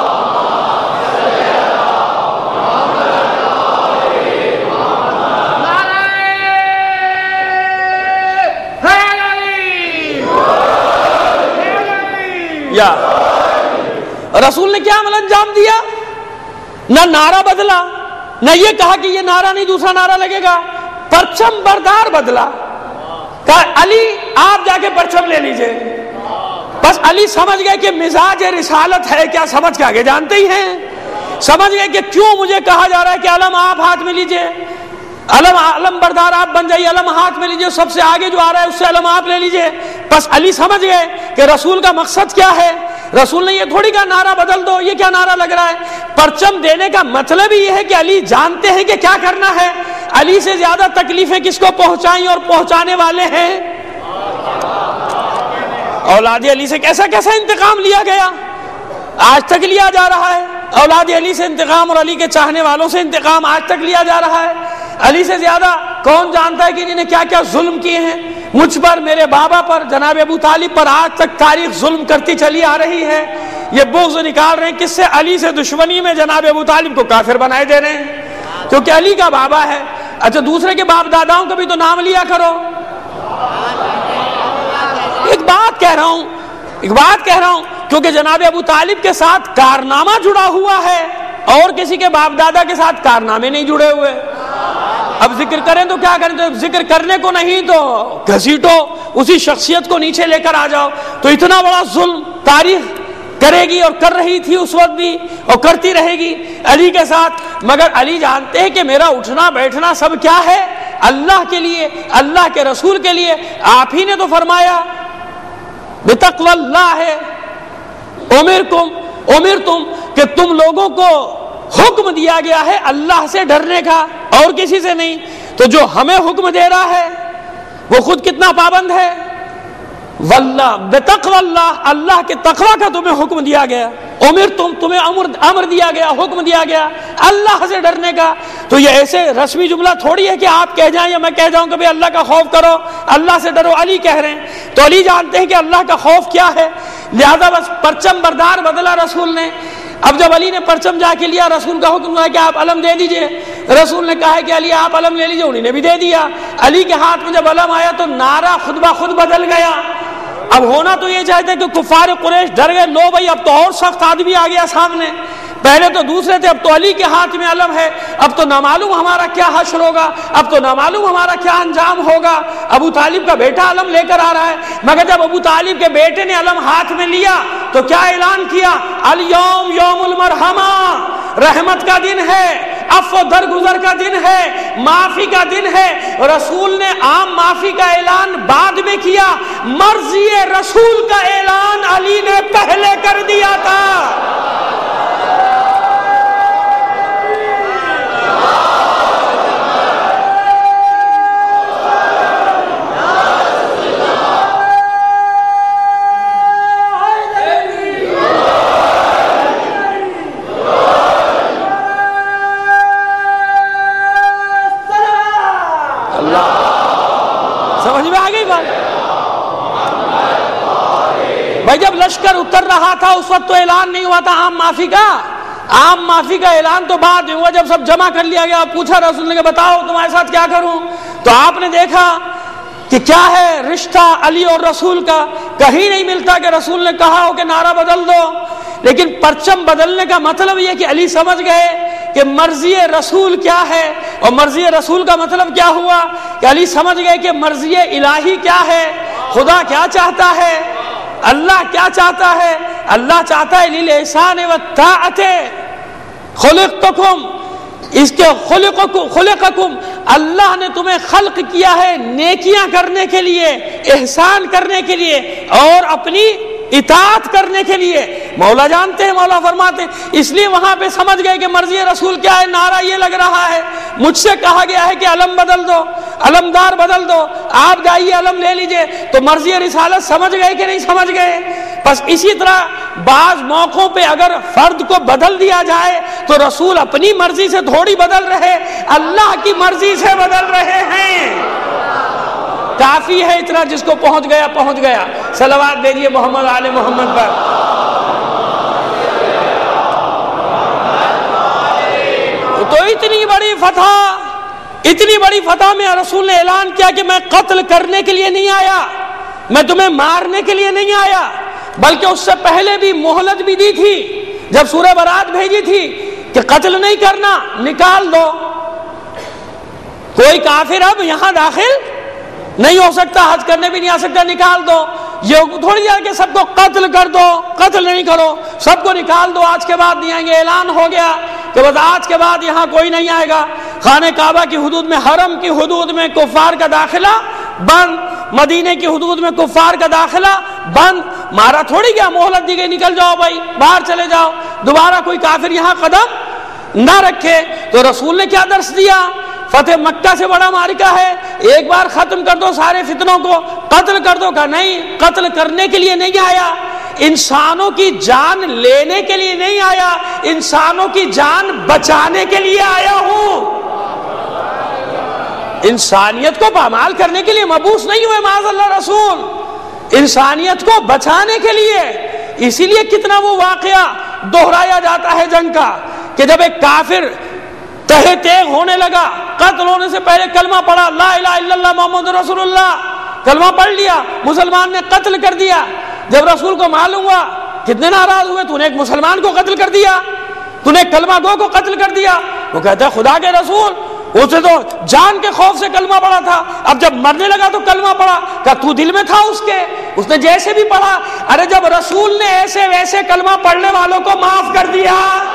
یا رسول نے کیا عمل انجام دیا, نہ نعرہ بدلا, نہ یہ کہا کہ یہ نعرہ نہیں دوسرا نعرہ لگے گا, پرچم بردار بدلا. کہا علی آپ جا کے پرچم لے لیجئے. بس علی سمجھ گئے کہ مزاج رسالت ہے کیا, سمجھ کے آگے جانتے ہی ہیں. سمجھ گئے کہ کیوں مجھے کہا جا رہا ہے کہ علم آپ ہاتھ میں لیجئے, علم بردار آپ بن جائیے, علم ہاتھ میں لیجئے, سب سے آگے جو آ رہا ہے اس سے علم آپ لے لیجئے. بس علی سمجھ گئے کہ رسول کا مقصد کیا ہے. رسول نے یہ تھوڑی کہا نعرہ بدل دو, یہ کیا نعرہ لگ رہا ہے. پرچم دینے کا مطلب یہ ہے کہ علی جانتے ہیں کہ کیا کرنا ہے. علی سے زیادہ تکلیفیں کس کو پہنچائیں اور پہنچانے والے ہیں. اولاد علی سے کیسا کیسا انتقام لیا گیا, آج تک لیا جا رہا ہے. اولاد علی سے انتقام اور علی کے چاہنے والوں سے انتقام آج تک لیا جا رہا ہے. علی سے زیادہ کون جانتا ہے کہ انہوں نے کیا کیا ظلم کیے ہیں. مجھ پر, میرے بابا پر, جناب ابو طالب پر آج تک تاریخ ظلم کرتی چلی آ رہی ہے. یہ بغض نکال رہے ہیں کس سے, علی سے دشمنی میں جناب ابو طالب کو کافر بنائے دے رہے ہیں کیونکہ علی کا بابا ہے. اچھا دوسرے کے باپ داداؤں کا بھی تو نام لیا کرو. ایک بات کہہ رہا ہوں کیونکہ جناب ابو طالب کے ساتھ کارنامہ جڑا ہوا ہے اور کسی کے باپ دادا کے ساتھ کارنامے نہیں جڑے ہوئے. اب ذکر کریں تو کیا کریں, تو ذکر کرنے کو نہیں تو گھسیٹو, اسی شخصیت کو نیچے لے کر آ جاؤ. تو اتنا بڑا ظلم تاریخ کرے گی اور کر رہی تھی اس وقت بھی اور کرتی رہے گی علی کے ساتھ، مگر علی جانتے ہیں کہ میرا اٹھنا بیٹھنا سب کیا ہے؟ اللہ کے لیے، اللہ کے رسول کے لیے۔ آپ ہی نے تو فرمایا بتقوی اللہ ہے، امرتم کہ تم لوگوں کو حکم دیا گیا ہے اللہ سے ڈرنے کا اور کسی سے نہیں۔ تو جو ہمیں حکم دے رہا ہے وہ خود کتنا پابند ہے۔ واللہ بتقوی اللہ، اللہ کے تقوی کا تمہیں حکم دیا گیا، تمہیں امر دیا گیا، حکم دیا گیا اللہ سے ڈرنے کا۔ تو یہ ایسے رسمی جملہ تھوڑی ہے کہ آپ کہہ جائیں یا میں کہہ جاؤں کہ بھئی اللہ کا خوف کرو، اللہ سے ڈرو، علی کہہ رہے ہیں۔ تو علی جانتے ہیں کہ اللہ کا خوف کیا ہے، لہذا بس پرچم بردار بدلا رسول نے۔ اب جب علی نے پرچم جا کے لیا، رسول کا حکم ہوا کہ آپ علم دے دیجئے، رسول نے کہا ہے کہ علی آپ علم لے لیجئے، انہوں نے بھی دے دیا۔ علی کے ہاتھ میں جب علم آیا تو نعرہ خود بخود بدل گیا۔ اب ہونا تو یہ چاہتے کہ کفار قریش ڈر گئے، لو بھائی اب تو اور سخت آدمی آ گیا سامنے، پہلے تو دوسرے تھے، اب تو علی کے ہاتھ میں علم ہے، اب تو نامعلوم ہمارا کیا حشر ہوگا، اب تو نامعلوم ہمارا کیا انجام ہوگا۔ ابو طالب کا بیٹا علم لے کر آ رہا ہے، مگر جب ابو طالب کے بیٹے نے علم ہاتھ میں لیا تو کیا اعلان کیا؟ الیوم یوم المرحمہ، رحمت کا دن ہے، عفو درگزر کا دن ہے، معافی کا دن ہے۔ رسول نے عام معافی کا اعلان بعد میں کیا، مرضی رسول کا اعلان علی نے پہلے کر دیا تھا۔ سمجھ میں آ گئی بات؟ بھائی جب لشکر اتر رہا تھا اس وقت تو اعلان نہیں ہوا تھا عام معافی کا، عام معافی کا اعلان تو بعد میں ہوا جب سب جمع کر لیا گیا۔ پوچھا رسول نے کہ بتاؤ تمہارے ساتھ کیا کروں؟ تو آپ نے دیکھا کہ کیا ہے رشتہ علی اور رسول کا، کہیں نہیں ملتا کہ رسول نے کہا ہو کہ نعرہ بدل دو، لیکن پرچم بدلنے کا مطلب یہ کہ علی سمجھ گئے کہ مرضی رسول کیا ہے، اور مرضی رسول کا مطلب کیا ہوا کہ علی سمجھ گئے کہ مرضی الہی کیا ہے، خدا کیا چاہتا ہے، اللہ کیا چاہتا ہے۔ اللہ چاہتا ہے للإحسان والطاعت خلقتکم، اس کے خلقکم، اللہ نے تمہیں خلق کیا ہے نیکیاں کرنے کے لیے، احسان کرنے کے لیے اور اپنی اطاعت کرنے کے لیے۔ مولا جانتے ہیں، مولا فرماتے ہیں، اس لیے وہاں پہ سمجھ گئے کہ مرضی رسول کیا ہے۔ نعرہ یہ لگ رہا ہے، مجھ سے کہا گیا ہے کہ علم بدل دو، علمدار بدل دو، آپ جائیے علم لے لیجئے، تو مرضی رسالت سمجھ گئے کہ نہیں سمجھ گئے؟ بس اسی طرح بعض موقعوں پہ اگر فرد کو بدل دیا جائے تو رسول اپنی مرضی سے تھوڑی بدل رہے، اللہ کی مرضی سے بدل رہے ہیں۔ کافی ہے اتنا، جس کو پہنچ گیا پہنچ گیا۔ صلوات دیجئے محمد آل محمد پر۔ تو اتنی بڑی فتح میں رسول نے اعلان کیا کہ میں قتل کرنے کے لیے نہیں آیا، میں تمہیں مارنے کے لیے نہیں آیا، بلکہ اس سے پہلے بھی مہلت بھی دی تھی جب سورہ برات بھیجی تھی کہ قتل نہیں کرنا، نکال دو، کوئی کافر اب یہاں داخل نہیں ہو سکتا، حج کرنے بھی نہیں آ سکتا، نکال دو۔ یہ تھوڑی ہے کہ سب کو قتل کر دو، قتل نہیں کرو، سب کو نکال دو، آج کے بعد نہیں آئیں گے۔ اعلان ہو گیا کہ بس آج کے بعد یہاں کوئی نہیں آئے گا۔ خانہ کعبہ کی حدود میں، حرم کی حدود میں کفار کا داخلہ بند، مدینے کی حدود میں کفار کا داخلہ بند۔ مارا تھوڑی گیا، مہلت دی گئی، نکل جاؤ بھائی، باہر چلے جاؤ، دوبارہ کوئی کافر یہاں قدم نہ رکھے۔ تو رسول نے کیا درس دیا؟ فتح مکہ سے بڑا معرکہ ہے، ایک بار ختم کر دو سارے فتنوں کو، قتل کر دو۔ کہا نہیں، قتل کرنے کے لیے نہیں آیا، انسانوں کی جان لینے کے لیے نہیں آیا، انسانوں کی جان بچانے کے لیے آیا ہوں۔ انسانیت کو پامال کرنے کے لیے مبعوث نہیں ہوئے معاذ اللہ رسول، انسانیت کو بچانے کے لیے۔ اسی لیے کتنا وہ واقعہ دہرایا جاتا ہے جنگ کا کہ جب ایک کافر تہے تیغ ہونے لگا، قتل ہونے سے پہلے کلمہ پڑھا، لا الہ الا اللہ محمد رسول اللہ، کلمہ پڑھ لیا، مسلمان نے قتل کر دیا۔ جب رسول کو معلوم ہوا، کتنے ناراض ہوئے، تو نے ایک مسلمان کو قتل کر دیا، تو نے ایک کلمہ گو کو قتل کر دیا۔ وہ کہتا ہے خدا کے رسول، اسے تو جان کے خوف سے کلمہ پڑھا تھا، اب جب مرنے لگا تو کلمہ پڑھا۔ کہا تو دل میں تھا اس کے، اس نے جیسے بھی پڑھا. ارے جب رسول نے ایسے ویسے کلمہ پڑھنے والوں کو معاف کر دیا,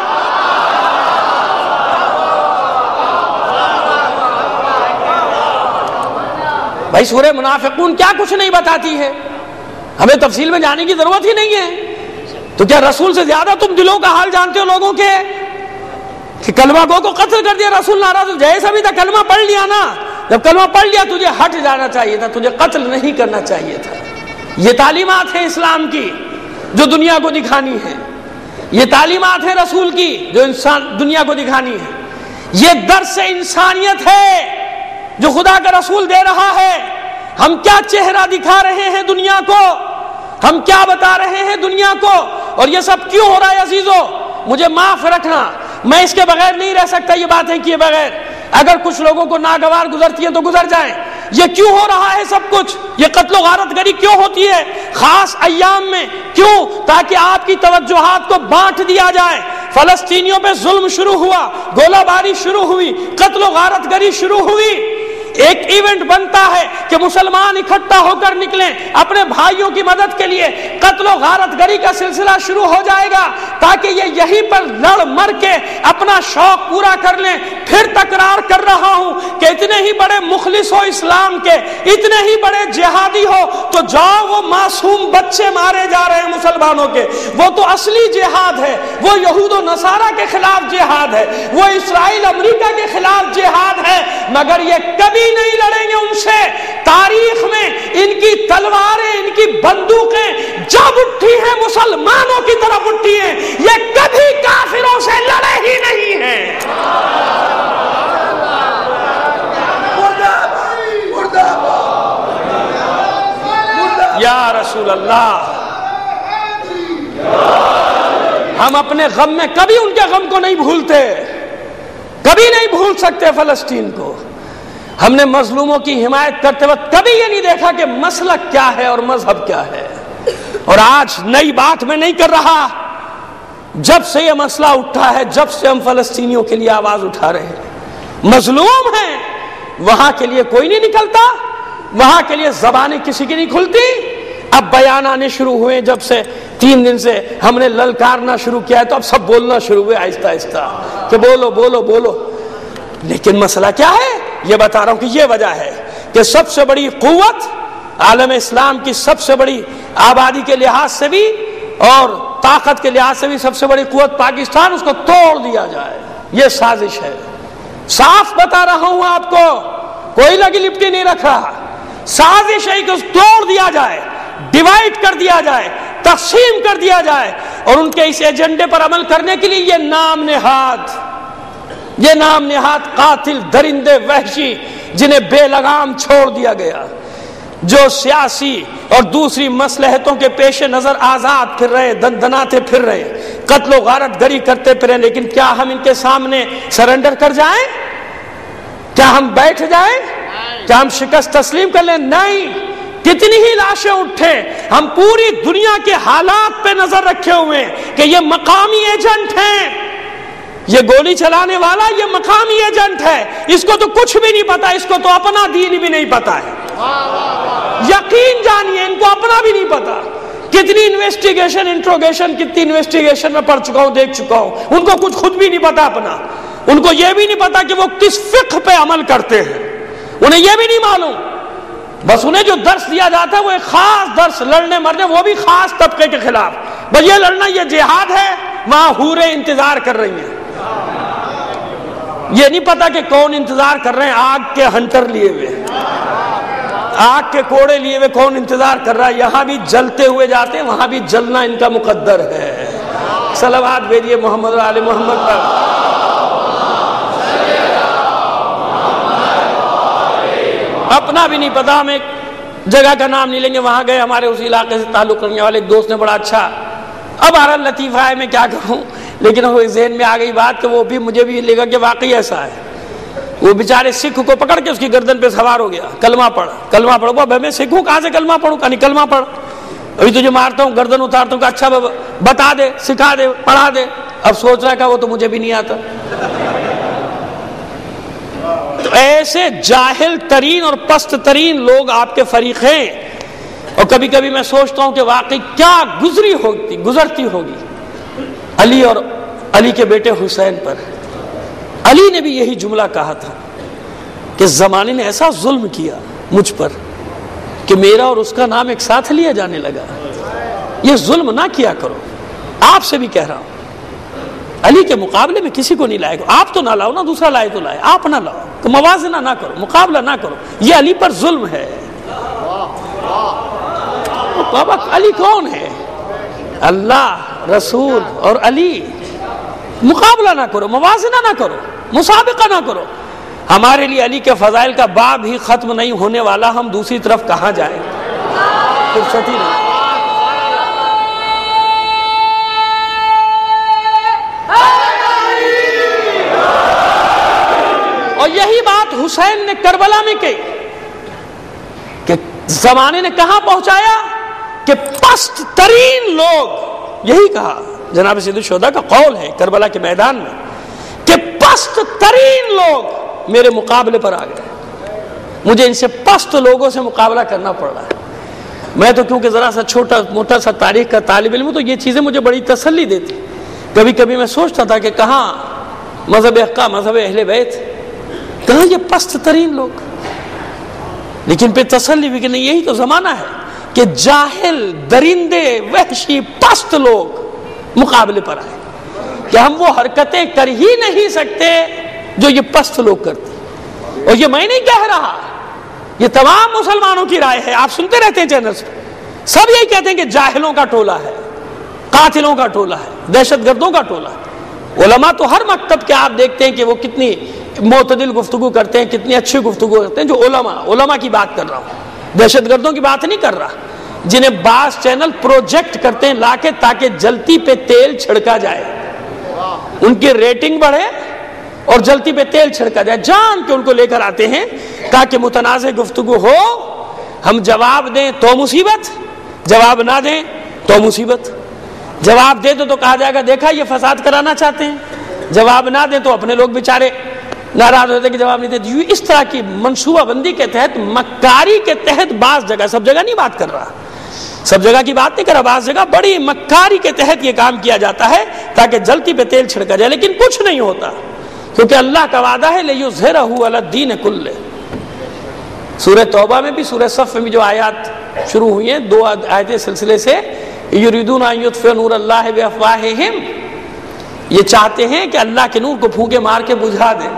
بھائی سورہ منافقون کیا کچھ نہیں بتاتی ہے, ہمیں تفصیل میں جانے کی ضرورت ہی نہیں ہے. تو کیا رسول سے زیادہ تم دلوں کا حال جانتے ہو لوگوں کے, کہ کلمہ گو کو قتل کر دیا, رسول ناراض, جیسا بھی تھا کلمہ پڑھ لیا نا, جب کلمہ پڑھ لیا تجھے ہٹ جانا چاہیے تھا, تجھے قتل نہیں کرنا چاہیے تھا. یہ تعلیمات ہیں اسلام کی جو دنیا کو دکھانی ہے, یہ تعلیمات ہیں رسول کی جو انسان دنیا کو دکھانی ہے, یہ درس انسانیت ہے جو خدا کا رسول دے رہا ہے. ہم کیا چہرہ دکھا رہے ہیں دنیا کو, ہم کیا بتا رہے ہیں دنیا کو, اور یہ سب کیوں ہو رہا ہے عزیزو؟ مجھے معاف رکھنا, میں اس کے بغیر نہیں رہ سکتا, یہ باتیں کیے بغیر. اگر کچھ لوگوں کو ناگوار گزرتی ہے تو گزر جائیں. یہ کیوں ہو رہا ہے سب کچھ؟ یہ قتل و غارت گری کیوں ہوتی ہے خاص ایام میں؟ کیوں؟ تاکہ آپ کی توجہات کو بانٹ دیا جائے. فلسطینیوں پہ ظلم شروع ہوا, گولہ باری شروع ہوئی, قتل و غارت گری شروع ہوئی. ایک ایونٹ بنتا ہے کہ مسلمان اکٹھا ہو کر نکلیں اپنے بھائیوں کی مدد کے لیے, قتل و غارت گری کا سلسلہ شروع ہو جائے گا تاکہ یہ یہیں پر لڑ مر کے اپنا شوق پورا کر لیں. پھر تکرار کر رہا ہوں کہ اتنے ہی بڑے مخلص ہو اسلام کے, اتنے ہی بڑے جہادی ہو, تو جاؤ وہ معصوم بچے مارے جا رہے ہیں مسلمانوں کے, وہ تو اصلی جہاد ہے, وہ یہود و نصارہ کے خلاف جہاد ہے, وہ اسرائیل امریکہ کے خلاف جہاد ہے. مگر یہ کبھی نہیں لڑیں گے ان سے. تاریخ میں ان کی تلواریں, ان کی بندوقیں جب اٹھی ہیں مسلمانوں کی طرف اٹھی ہیں, یہ کبھی کافروں سے لڑے ہی نہیں ہیں. یا رسول اللہ, ہم اپنے غم میں کبھی ان کے غم کو نہیں بھولتے, کبھی نہیں بھول سکتے فلسطین کو. ہم نے مظلوموں کی حمایت کرتے وقت کبھی یہ نہیں دیکھا کہ مسلک کیا ہے اور مذہب کیا ہے. اور آج نئی بات میں نہیں کر رہا, جب سے یہ مسئلہ اٹھا ہے, جب سے ہم فلسطینیوں کے لیے آواز اٹھا رہے ہیں, مظلوم ہیں, وہاں کے لیے کوئی نہیں نکلتا, وہاں کے لیے زبانیں کسی کی نہیں کھلتی. اب بیان آنے شروع ہوئے, جب سے 3 دن سے ہم نے للکارنا شروع کیا ہے, تو اب سب بولنا شروع ہوئے آہستہ آہستہ کہ بولو بولو بولو. لیکن مسئلہ کیا ہے؟ یہ بتا رہا ہوں کہ یہ وجہ ہے کہ سب سے بڑی قوت عالم اسلام کی, سب سے بڑی آبادی کے لحاظ سے بھی اور طاقت کے لحاظ سے بھی سب سے بڑی قوت پاکستان, اس کو توڑ دیا جائے. یہ سازش ہے, صاف بتا رہا ہوں آپ کو, کوئی لگی لپٹی نہیں رکھ رہا. سازش ہے کہ اس توڑ دیا جائے, ڈیوائڈ کر دیا جائے, تقسیم کر دیا جائے, اور ان کے اس ایجنڈے پر عمل کرنے کے لیے یہ نام نہاد قاتل درندے وحشی جنہیں بے لگام چھوڑ دیا گیا, جو سیاسی اور دوسری مصلحتوں کے پیش نظر آزاد پھر رہے, دندناتے پھر رہے, قتل و غارت گری کرتے پھرے. لیکن کیا ہم ان کے سامنے سرنڈر کر جائیں؟ کیا ہم بیٹھ جائیں؟ کیا ہم شکست تسلیم کر لیں؟ نہیں. کتنی ہی لاشیں اٹھے, ہم پوری دنیا کے حالات پہ نظر رکھے ہوئے کہ یہ مقامی ایجنٹ ہیں, یہ گولی چلانے والا یہ مقامی ایجنٹ ہے, اس کو تو کچھ بھی نہیں پتا, اس کو تو اپنا دین بھی نہیں پتا ہے. یقین جانیے ان کو اپنا بھی نہیں پتا. کتنی انویسٹیگیشن انٹروگیشن, کتنی انویسٹیگیشن میں پڑھ چکا ہوں, دیکھ چکا ہوں, ان کو کچھ خود بھی نہیں پتا اپنا. ان کو یہ بھی نہیں پتا کہ وہ کس فقہ پہ عمل کرتے ہیں, انہیں یہ بھی نہیں معلوم. بس انہیں جو درس دیا جاتا ہے وہ ایک خاص درس, لڑنے مرنے, وہ بھی خاص طبقے کے خلاف. بس یہ لڑنا یہ جہاد ہے, وہاں حوریں انتظار کر رہی ہیں. یہ نہیں پتا کہ کون انتظار کر رہے ہیں, آگ کے ہنٹر لیے ہوئے, آگ کے کوڑے لیے ہوئے کون انتظار کر رہا ہے. یہاں بھی جلتے ہوئے جاتے ہیں, وہاں بھی جلنا ان کا مقدر ہے. صلوات بھیجیے محمد و آل محمد پر. اپنا بھی نہیں پتا, ہم ایک جگہ کا نام نہیں لیں گے, وہاں گئے, ہمارے اس علاقے سے تعلق رکھنے والے ایک دوست نے بڑا اچھا, اب آ رہا لطیفہ ہے, میں کیا کہوں, لیکن وہ ذہن میں آ گئی بات کہ وہ بھی مجھے بھی لگا کہ واقعی ایسا ہے. وہ بیچارے سکھ کو پکڑ کے اس کی گردن پہ سوار ہو گیا, کلمہ پڑھ کلمہ پڑھ. وہ میں سکھ ہوں, کہاں سے کلمہ پڑھوں؟ کہا نہیں کلمہ پڑھ, ابھی تجھے مارتا ہوں, گردن اتارتا ہوں. اچھا بتا دے, سکھا دے, پڑھا دے. اب سوچ رہا ہے کہ وہ تو مجھے بھی نہیں آتا. تو ایسے جاہل ترین اور پست ترین لوگ آپ کے فریق ہیں اور کبھی کبھی میں سوچتا ہوں کہ واقعی کیا گزرتی ہوگی علی اور علی کے بیٹے حسین پر۔ علی نے بھی یہی جملہ کہا تھا کہ زمانے نے ایسا ظلم کیا مجھ پر کہ میرا اور اس کا نام ایک ساتھ لیا جانے لگا، یہ ظلم نہ کیا کرو۔ آپ سے بھی کہہ رہا ہوں، علی کے مقابلے میں کسی کو نہیں لائے گا، آپ تو نہ لاؤ نا، دوسرا لائے تو لائے، آپ نہ لاؤ، تو موازنہ نہ کرو، مقابلہ نہ کرو، یہ علی پر ظلم ہے۔ بابا علی کون ہے؟ اللہ، رسول اور علی۔ مقابلہ نہ کرو، موازنہ نہ کرو، مسابقہ نہ کرو۔ ہمارے لیے علی کے فضائل کا باب ہی ختم نہیں ہونے والا، ہم دوسری طرف کہاں جائیں؟ فرصت ہی نہیں۔ اور یہی بات حسین نے کربلا میں کہی کہ زمانے نے کہاں پہنچایا کہ پست ترین لوگ، یہی کہا جناب سید الشہداء کا قول ہے کربلا کے میدان میں کہ پست ترین لوگ میرے مقابلے پر آ گئے، مجھے ان سے پست لوگوں سے مقابلہ کرنا پڑ رہا ہے۔ میں تو کیونکہ ذرا سا چھوٹا موٹا سا تاریخ کا طالب علم ہوں، تو یہ چیزیں مجھے بڑی تسلی دیتی۔ کبھی کبھی میں سوچتا تھا کہ کہاں مذہب حقہ، مذہب اہل بیت، کہاں یہ پست ترین لوگ؟ لیکن پھر تسلی بھی کہ نہیں، یہی تو زمانہ ہے کہ جاہل، درندے، وحشی، پست لوگ مقابلے پر آئے کہ ہم وہ حرکتیں کر ہی نہیں سکتے جو یہ پست لوگ کرتے۔ اور یہ میں نہیں کہہ رہا، یہ تمام مسلمانوں کی رائے ہے، آپ سنتے رہتے ہیں چینلز پہ، سب یہی کہتے ہیں کہ جاہلوں کا ٹولہ ہے، قاتلوں کا ٹولہ ہے، دہشت گردوں کا ٹولہ ہے۔ علماء تو ہر مکتب کے آپ دیکھتے ہیں کہ وہ کتنی معتدل گفتگو کرتے ہیں، کتنی اچھی گفتگو کرتے ہیں، جو علماء کی بات کر رہا ہوں، دہشت گردوں کی بات نہیں کر رہا، جنہیں بعض چینل پروجیکٹ کرتے ہیں لا کے تاکہ جلتی پہ تیل چھڑکا جائے، ان کی ریٹنگ بڑھے اور جلتی پہ تیل چھڑکا جائے، جان کے ان کو لے کر آتے ہیں تاکہ متنازع گفتگو ہو، ہم جواب دیں تو مصیبت، جواب نہ دیں تو مصیبت، جواب دے دو تو کہا جائے گا دیکھا یہ فساد کرانا چاہتے ہیں، جواب نہ دیں تو اپنے لوگ بیچارے ناراض ہوتے کہ جواب نہیں دیتے۔ اس طرح کی منصوبہ بندی کے تحت، مکاری کے تحت، بعض جگہ، سب جگہ نہیں بات کر رہا، سب جگہ کی بات نہیں کر رہا، بعض جگہ بڑی مکاری کے تحت یہ کام کیا جاتا ہے تاکہ جلتی پہ تیل چھڑکا جائے، لیکن کچھ نہیں ہوتا، کیونکہ اللہ کا وعدہ ہے لِیُظْہِرَهُ عَلَى الدِّینِ كُلِّهِ۔ سورہ توبہ میں بھی، سورہ صف میں بھی جو آیات شروع ہوئی ہیں، 2 آیتیں سلسلے سے، یریدون ان یطفئوا نور اللہ بافواہہم، یہ چاہتے ہیں کہ اللہ کے نور کو پھونکے مار کے بجھا دیں،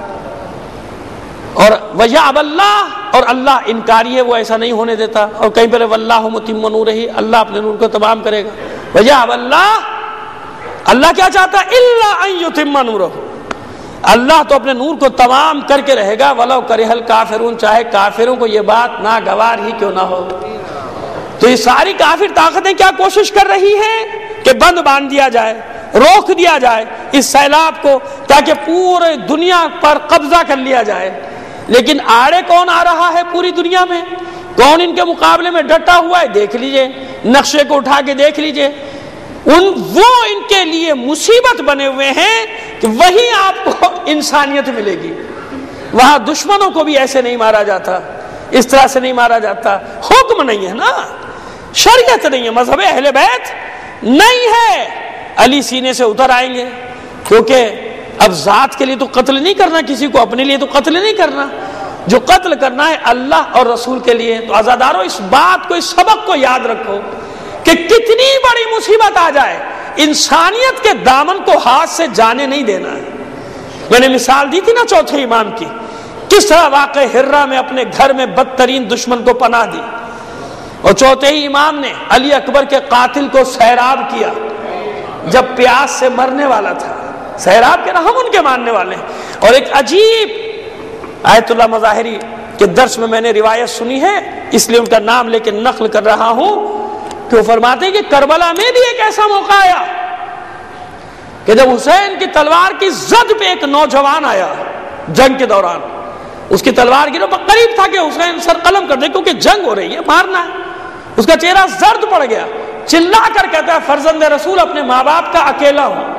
اور وَيَعْبَ اللَّهُ، اور اللہ انکاری ہے، وہ ایسا نہیں ہونے دیتا، اور کہیں پر وَاللَّهُ مُتِمُّ نُورِهِ، اللہ اپنے نور کو تمام کرے گا۔ وَيَعْبَ اللَّهُ، اللہ کیا چاہتا ہے؟ إِلَّا أَن يُتِمَّ نُورَهُ، اللہ تو اپنے نور کو تمام کر کے رہے گا، وَلَوْ كَرِهَ الْكَافِرُونَ، چاہے کافروں کو یہ بات ناگوار ہی کیوں نہ ہو۔ تو یہ ساری کافر طاقتیں کیا کوشش کر رہی ہیں کہ بند باندھ دیا جائے، روک دیا جائے اس سیلاب کو، تاکہ پورے دنیا پر قبضہ کر لیا جائے۔ لیکن آڑے کون آ رہا ہے پوری دنیا میں؟ کون ان کے مقابلے میں ڈٹا ہوا ہے؟ دیکھ لیجئے، نقشے کو اٹھا کے دیکھ لیجئے، وہ ان کے لیے مصیبت بنے ہوئے ہیں کہ وہی آپ کو انسانیت ملے گی۔ وہاں دشمنوں کو بھی ایسے نہیں مارا جاتا، اس طرح سے نہیں مارا جاتا، حکم نہیں ہے نا، شریعت نہیں ہے، مذہب اہل بیت نہیں ہے۔ علی سینے سے اتر آئیں گے، کیونکہ اب ذات کے لیے تو قتل نہیں کرنا کسی کو، اپنے لیے تو قتل نہیں کرنا، جو قتل کرنا ہے اللہ اور رسول کے لیے۔ تو عزادارو، اس بات کو، اس سبق کو یاد رکھو کہ کتنی بڑی مصیبت آ جائے، انسانیت کے دامن کو ہاتھ سے جانے نہیں دینا ہے۔ میں نے مثال دی تھی نا چوتھے امام کی، کس طرح واقع ہرہ میں اپنے گھر میں بدترین دشمن کو پناہ دی، اور چوتھے ہی امام نے علی اکبر کے قاتل کو سیراب کیا جب پیاس سے مرنے والا تھا۔ سیراب کے نا، ہم ان کے ماننے والے ہیں۔ اور ایک عجیب آیت اللہ مظاہری کے درس میں میں نے روایت سنی ہے، اس لیے ان کا نام لے کے نقل کر رہا ہوں، کہ وہ فرماتے ہیں کہ کربلا میں بھی ایک ایسا موقع آیا کہ جب حسین کی تلوار کی زد پہ ایک نوجوان آیا جنگ کے دوران، اس کی تلوار گرو پر قریب تھا کہ حسین سر قلم کر دے، کیونکہ جنگ ہو رہی ہے، مارنا ہے۔ اس کا چہرہ زرد پڑ گیا، چلا کر کہتا ہے فرزند رسول اپنے ماں باپ کا اکیلا ہوں۔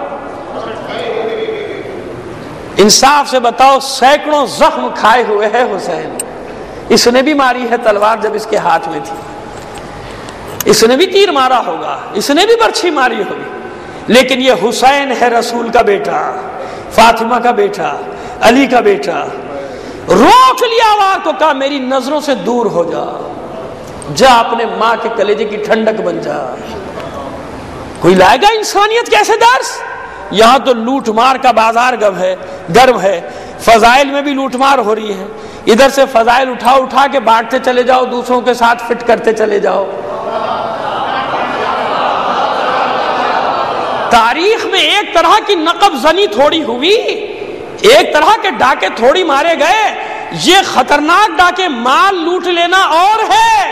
انصاف سے بتاؤ، سینکڑوں زخم کھائے ہوئے ہے حسین، اس نے بھی ماری ہے تلوار جب اس کے ہاتھ میں تھی، اس نے بھی تیر مارا ہوگا، اس نے بھی برچھی ماری ہوگی، لیکن یہ حسین ہے رسول کا بیٹا، فاطمہ کا بیٹا، علی کا بیٹا۔ روک لیا وار کو، کہا میری نظروں سے دور ہو جا، جا اپنے ماں کے کلیجے کی ٹھنڈک بن جا۔ کوئی لائے گا انسانیت کیسے درس؟ یہاں تو لوٹ مار کا بازار گرم ہے، فضائل میں بھی لوٹ مار ہو رہی ہے، ادھر سے فضائل اٹھا کے بانٹتے چلے جاؤ، دوسروں کے ساتھ فٹ کرتے چلے جاؤ۔ تاریخ میں ایک طرح کی نقب زنی تھوڑی ہوئی، ایک طرح کے ڈاکے تھوڑی مارے گئے، یہ خطرناک ڈاکے مال لوٹ لینا اور ہے،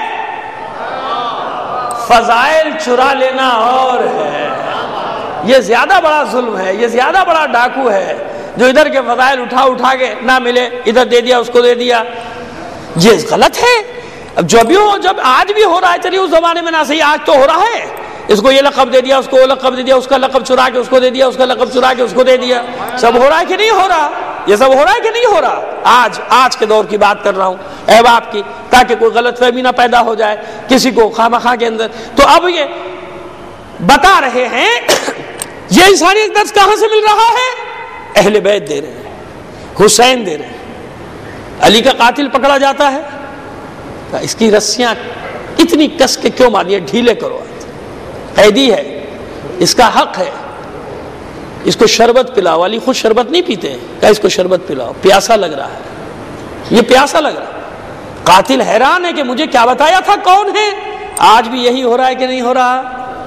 فضائل چرا لینا اور ہے۔ یہ زیادہ بڑا ظلم ہے، یہ زیادہ بڑا ڈاکو ہے جو ادھر کے فضائل اٹھا کے نہ ملے ادھر دے دیا، اس کو دے دیا۔ یہ غلط ہے۔ اب جب آج بھی ہو رہا ہے، چلیے اس زمانے میں نہ صحیح، آج تو ہو رہا ہے، اس کو یہ لقب دے دیا، اس کو وہ لقب دے دیا، اس کا لقب چرا کے اس کو دے دیا، اس کا لقب چرا کے اس کو دے دیا۔ سب ہو رہا ہے کہ نہیں ہو رہا؟ یہ سب ہو رہا ہے کہ نہیں ہو رہا؟ آج کے دور کی بات کر رہا ہوں احباب کی، تاکہ کوئی غلط فہمی نہ پیدا ہو جائے کسی کو خواہ کے اندر۔ تو اب یہ بتا رہے ہیں یہ انسانیت درس کہاں سے مل رہا ہے؟ اہل بیت دے رہے ہیں، حسین دے رہے ہیں۔ علی کا قاتل پکڑا جاتا ہے، اس کی رسیاں اتنی کس کے کیوں ماری؟ ڈھیلے کرو، قیدی ہے، اس کا حق ہے، اس کو شربت پلاؤ۔ علی خود شربت نہیں پیتے ہیں، کہ اس کو شربت پلاؤ، پیاسا لگ رہا ہے، یہ پیاسا لگ رہا ہے۔ قاتل حیران ہے کہ مجھے کیا بتایا تھا کون ہے؟ آج بھی یہی ہو رہا ہے کہ نہیں ہو رہا؟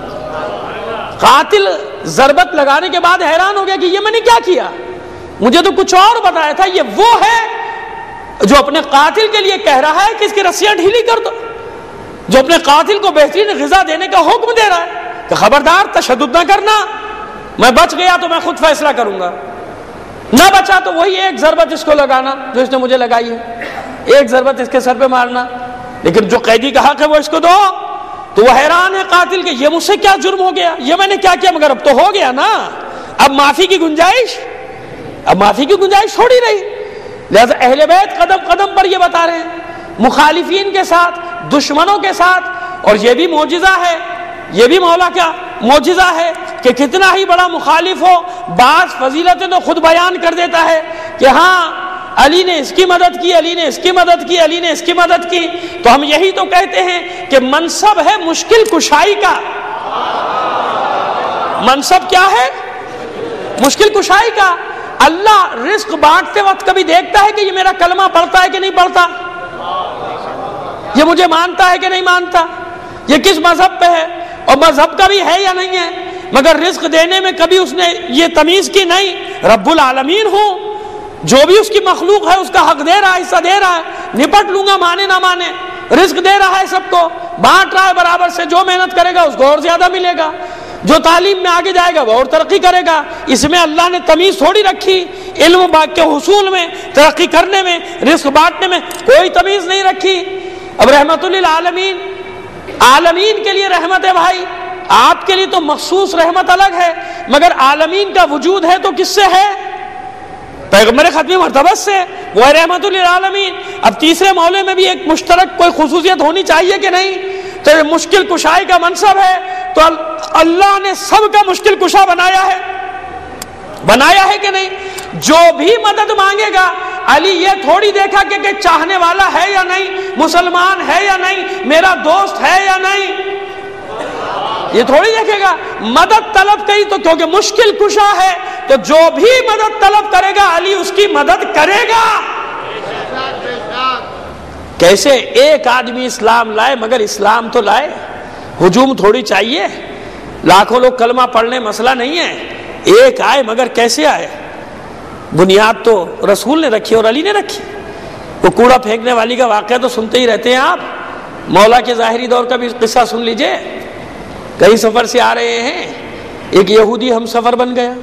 قاتل ضربت لگانے کے بعد حیران ہو گیا کہ یہ میں نے کیا کیا، مجھے تو کچھ اور بتایا تھا۔ یہ وہ ہے جو اپنے قاتل کے لیے کہہ رہا ہے کہ اس کی رسیاں ڈھیلی کر دو، جو اپنے قاتل کو بہترین غذا دینے کا حکم دے رہا ہے کہ خبردار تشدد نہ کرنا، میں بچ گیا تو میں خود فیصلہ کروں گا، نہ بچا تو وہی ایک ضربت اس کو لگانا جو اس نے مجھے لگائی ہے، ایک ضربت اس کے سر پہ مارنا، لیکن جو قیدی کا حق ہے وہ اس کو دو۔ تو وہ حیران ہے قاتل کہ یہ مجھ سے کیا جرم ہو گیا، یہ میں نے کیا کیا، مگر اب تو ہو گیا نا، اب معافی کی گنجائش تھوڑی رہی۔ لہذا اہل بیت قدم قدم پر یہ بتا رہے ہیں، مخالفین کے ساتھ، دشمنوں کے ساتھ، اور یہ بھی معجزہ ہے، یہ بھی مولا کا معجزہ ہے کہ کتنا ہی بڑا مخالف ہو، بعض فضیلتیں تو خود بیان کر دیتا ہے کہ ہاں علی نے اس کی مدد کی، علی نے اس کی مدد کی، علی نے اس کی مدد کی۔ تو ہم یہی تو کہتے ہیں کہ منصب ہے مشکل کشائی کا۔ منصب کیا ہے؟ مشکل کشائی کا۔ اللہ رزق بانٹتے وقت کبھی دیکھتا ہے کہ یہ میرا کلمہ پڑھتا ہے کہ نہیں پڑھتا، یہ مجھے مانتا ہے کہ نہیں مانتا، یہ کس مذہب پہ ہے، اور مذہب کا بھی ہے یا نہیں ہے، مگر رزق دینے میں کبھی اس نے یہ تمیز کی نہیں، رب العالمین ہوں، جو بھی اس کی مخلوق ہے اس کا حق دے رہا ہے، حصہ دے رہا ہے، نپٹ لوں گا مانے نہ مانے، رزق دے رہا ہے سب کو، بانٹ رہا ہے برابر سے، جو محنت کرے گا اس کو اور زیادہ ملے گا، جو تعلیم میں آگے جائے گا وہ اور ترقی کرے گا۔ اس میں اللہ نے تمیز تھوڑی رکھی، علم کے حصول میں، ترقی کرنے میں، رزق بانٹنے میں کوئی تمیز نہیں رکھی۔ اب رحمت للعالمین، عالمین کے لیے رحمت ہے بھائی، آپ کے لیے تو مخصوص رحمت الگ ہے، مگر عالمین کا وجود ہے تو کس سے ہے؟ پیغمبر ختمی مرتبہ سے، وہ رحمت للعالمین۔ اب تیسرے مولے میں بھی ایک مشترک کوئی خصوصیت ہونی چاہیے کہ نہیں؟ تو یہ مشکل کشائی کا منصب ہے، تو اللہ نے سب کا مشکل کشا بنایا ہے کہ نہیں؟ جو بھی مدد مانگے گا، علی یہ تھوڑی دیکھا کہ چاہنے والا ہے یا نہیں، مسلمان ہے یا نہیں، میرا دوست ہے یا نہیں، یہ تھوڑی دیکھے گا۔ مدد طلب کی تو کیونکہ مشکل کشا ہے، تو جو بھی مدد طلب کرے گا علی اس کی مدد کرے گا۔ کیسے ایک آدمی اسلام لائے، مگر اسلام تو لائے، ہجوم تھوڑی چاہیے، لاکھوں لوگ کلمہ پڑھنے مسئلہ نہیں ہے، ایک آئے مگر کیسے آئے؟ بنیاد تو رسول نے رکھی اور علی نے رکھی۔ وہ کوڑا پھینکنے والی کا واقعہ تو سنتے ہی رہتے ہیں آپ، مولا کے ظاہری دور کا بھی قصہ سن لیجئے۔ کئی سفر سے آ رہے ہیں، ایک یہودی ہم سفر بن گیا،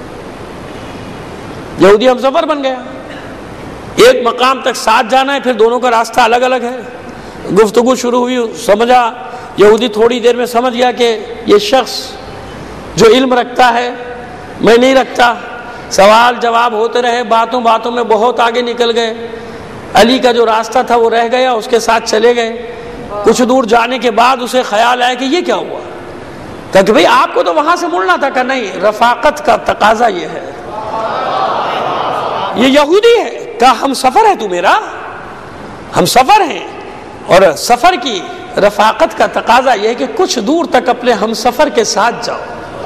یہودی ہم سفر بن گیا، ایک مقام تک ساتھ جانا ہے، پھر دونوں کا راستہ الگ الگ ہے۔ گفتگو شروع ہوئی، سمجھا یہودی تھوڑی دیر میں سمجھ گیا کہ یہ شخص جو علم رکھتا ہے میں نہیں رکھتا، سوال جواب ہوتے رہے، باتوں میں بہت آگے نکل گئے، علی کا جو راستہ تھا وہ رہ گیا، اس کے ساتھ چلے گئے۔ کچھ دور جانے کے بعد اسے خیال آیا کہ یہ کیا ہوا، کہا کہ بھئی آپ کو تو وہاں سے مڑنا تھا، کہ نہیں، رفاقت کا تقاضا یہ ہے، یہ یہودی ہے، کہا ہم سفر ہے تو میرا، ہم سفر ہیں، اور سفر کی رفاقت کا تقاضا یہ ہے کہ کچھ دور تک اپنے ہم سفر کے ساتھ جاؤ،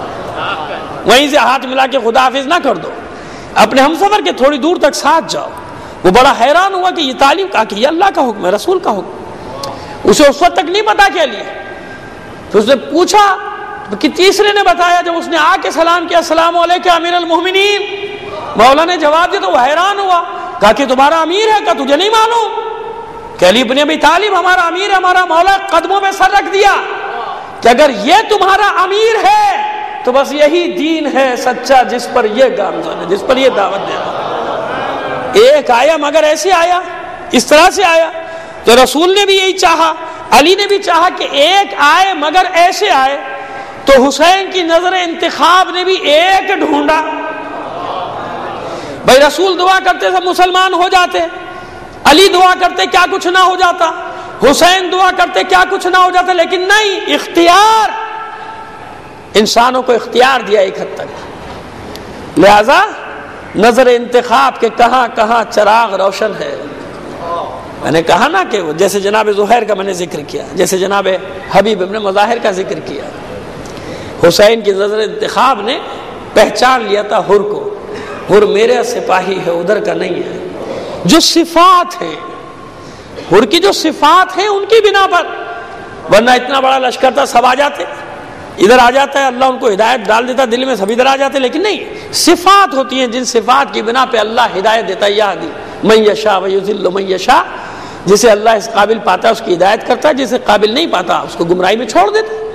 وہیں سے ہاتھ ملا کے خدا حافظ نہ کر دو، اپنے ہم سفر کے تھوڑی دور تک ساتھ جاؤ۔ وہ بڑا حیران ہوا کہ یہ تعلیم، کہا کہ یہ اللہ کا حکم ہے، رسول کا حکم، اسے اس وقت تک نہیں پتا کیا لیے۔ تو اس نے پوچھا کہ تیسرے نے بتایا، جب اس نے آ کے سلام کیا، السلام علیکم امیر المومنین، مولا نے جواب دیا تو وہ حیران ہوا، کہا کہ تمہارا امیر ہے، کہا تجھے نہیں معلوم، کہ علی بن ابی طالب ہمارا امیر ہے، ہمارا مولا قدموں میں سر رکھ دیا کہ اگر یہ تمہارا امیر ہے تو بس یہی دین ہے سچا جس پر یہ گامزن ہے، جس پر یہ دعوت دے رہا ہے۔ ایک آیا مگر ایسے آیا، اس طرح سے آیا، تو رسول نے بھی یہی چاہا، علی نے بھی چاہا کہ ایک آئے مگر ایسے آئے، تو حسین کی نظر انتخاب نے بھی ایک ڈھونڈا۔ بھائی رسول دعا کرتے سب مسلمان ہو جاتے، علی دعا کرتے کیا کچھ نہ ہو جاتا، حسین دعا کرتے کیا کچھ نہ ہو جاتا، لیکن نہیں، اختیار، انسانوں کو اختیار دیا ایک حد تک، لہذا نظر انتخاب کے کہاں کہاں چراغ روشن ہے۔ میں نے کہا نا کہ جیسے جناب زہیر کا میں نے ذکر کیا، جیسے جناب حبیب ابن مظاہر کا ذکر کیا، حسین کی نظر انتخاب نے پہچان لیا تھا حر کو، حر میرا سپاہی ہے، ادھر کا نہیں ہے۔ جو صفات ہیں حر کی، جو صفات ہیں ان کی بنا پر، ورنہ اتنا بڑا لشکر تھا سب آ جاتے، ادھر آ جاتا ہے، اللہ ان کو ہدایت ڈال دیتا دل میں، سب ادھر آ جاتے، لیکن نہیں، صفات ہوتی ہیں جن صفات کی بنا پہ اللہ ہدایت دیتا ہے، یہدی من یشاء ویضل من یشاء، جسے اللہ اس قابل پاتا ہے اس کی ہدایت کرتا ہے، جسے قابل نہیں پاتا اس کو گمراہی میں چھوڑ دیتا ہے۔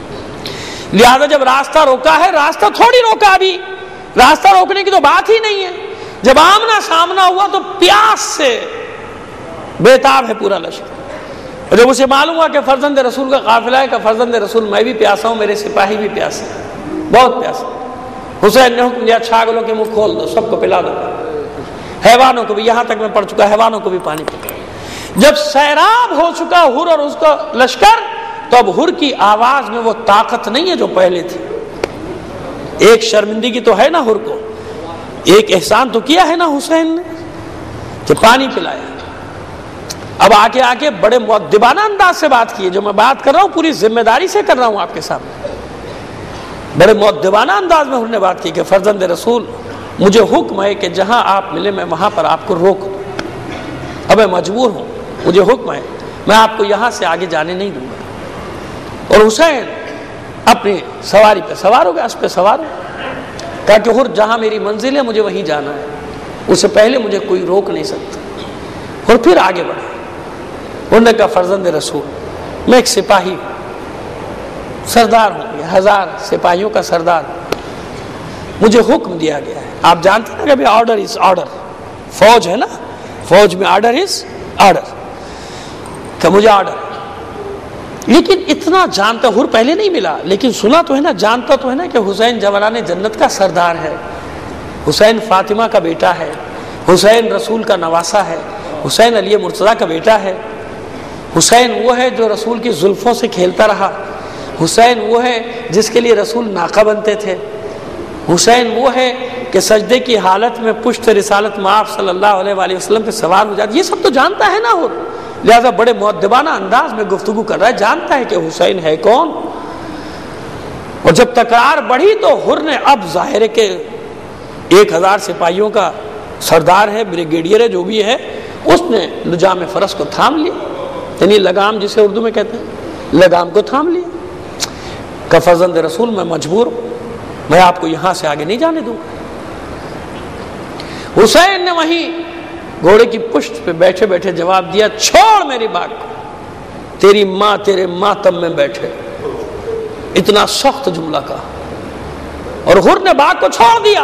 لہذا جب راستہ روکا ہے، راستہ تھوڑی روکا، ابھی راستہ روکنے کی تو بات ہی نہیں ہے، جب آمنا سامنا ہوا تو پیاس سے بےتاب ہے پورا لشکر، اور جب اسے معلوم ہوا کہ فرزند رسول کا قافلہ ہے، کہ فرزند رسول میں بھی پیاسا ہوں، میرے سپاہی بھی پیاسے ہیں، بہت پیاسے۔ حسین نے حکم دیا چھاگلوں کے منہ کھول دو، سب کو پلا دو، حیوانوں کو بھی، یہاں تک میں پڑھ چکا، حیوانوں کو بھی پانی پلا۔ جب سیراب ہو چکا حر اور اس کا لشکر، تو اب حر کی آواز میں وہ طاقت نہیں ہے جو پہلے تھی۔ ایک شرمندگی تو ہے نا حر کو، ایک احسان تو کیا ہے نا حسین نے کہ پانی پلایا۔ اب آگے بڑے مؤدبانہ انداز سے بات کی ہے، جو میں بات کر رہا ہوں پوری ذمہ داری سے کر رہا ہوں آپ کے سامنے، بڑے مؤدبانہ انداز میں انہوں نے بات کی کہ فرزند رسول مجھے حکم ہے کہ جہاں آپ ملے میں وہاں پر آپ کو روک دوں، اب میں مجبور ہوں، مجھے حکم ہے، میں آپ کو یہاں سے آگے جانے نہیں دوں گا۔ اور حسین اپنی سواری پہ سوار ہو گیا، اس پہ سوار ہو، کہا کہ حر جہاں میری منزل ہے مجھے وہیں جانا ہے، اس سے پہلے مجھے کوئی روک نہیں سکتا۔ اور پھر آگے بڑھا، انہوں نے کہا فرزند رسول میں ایک سپاہی ہوں، سردار ہوں، 1000 سپاہیوں کا سردار ہوں، مجھے حکم دیا گیا ہے، آپ جانتے ہیں کہ آرڈر از آرڈر، فوج ہے نا، فوج میں آرڈر از آرڈر، کہ مجھے آرڈر ہے۔ لیکن اتنا جانتا، حر پہلے نہیں ملا لیکن سنا تو ہے نا، جانتا تو ہے نا کہ حسین جوانان جنت کا سردار ہے، حسین فاطمہ کا بیٹا ہے، حسین رسول کا نواسا ہے، حسین علی مرتضیٰ کا بیٹا ہے، حسین وہ ہے جو رسول کی زلفوں سے کھیلتا رہا، حسین وہ ہے جس کے لیے رسول ناقہ بنتے تھے، حسین وہ ہے کہ سجدے کی حالت میں پشت رسالت مآب صلی اللہ علیہ وآلہ وسلم پہ سوار ہو جاتا، یہ سب تو جانتا ہے نا حر، لہذا بڑے مؤدبانہ انداز میں گفتگو کر رہا ہے، جانتا ہے کہ حسین ہے کون۔ اور جب تکرار بڑھی تو حر نے اب ظاہر ہے کہ 1000 سپاہیوں کا سردار ہے، بریگیڈیئر ہے، جو بھی ہے، اس نے لجام فرس کو تھام لیا، یعنی لگام جسے اردو میں کہتے ہیں، لگام کو تھام لیا، کہ فرزند رسول میں مجبور ہوں، میں آپ کو یہاں سے آگے نہیں جانے دوں۔ حسین نے وہیں گھوڑے کی پشت پہ بیٹھے بیٹھے جواب دیا، چھوڑ میری بات کو، تیری ماں تیرے ماتم میں بیٹھے، اتنا سخت جملہ کہا، اور حر نے بات کو چھوڑ دیا،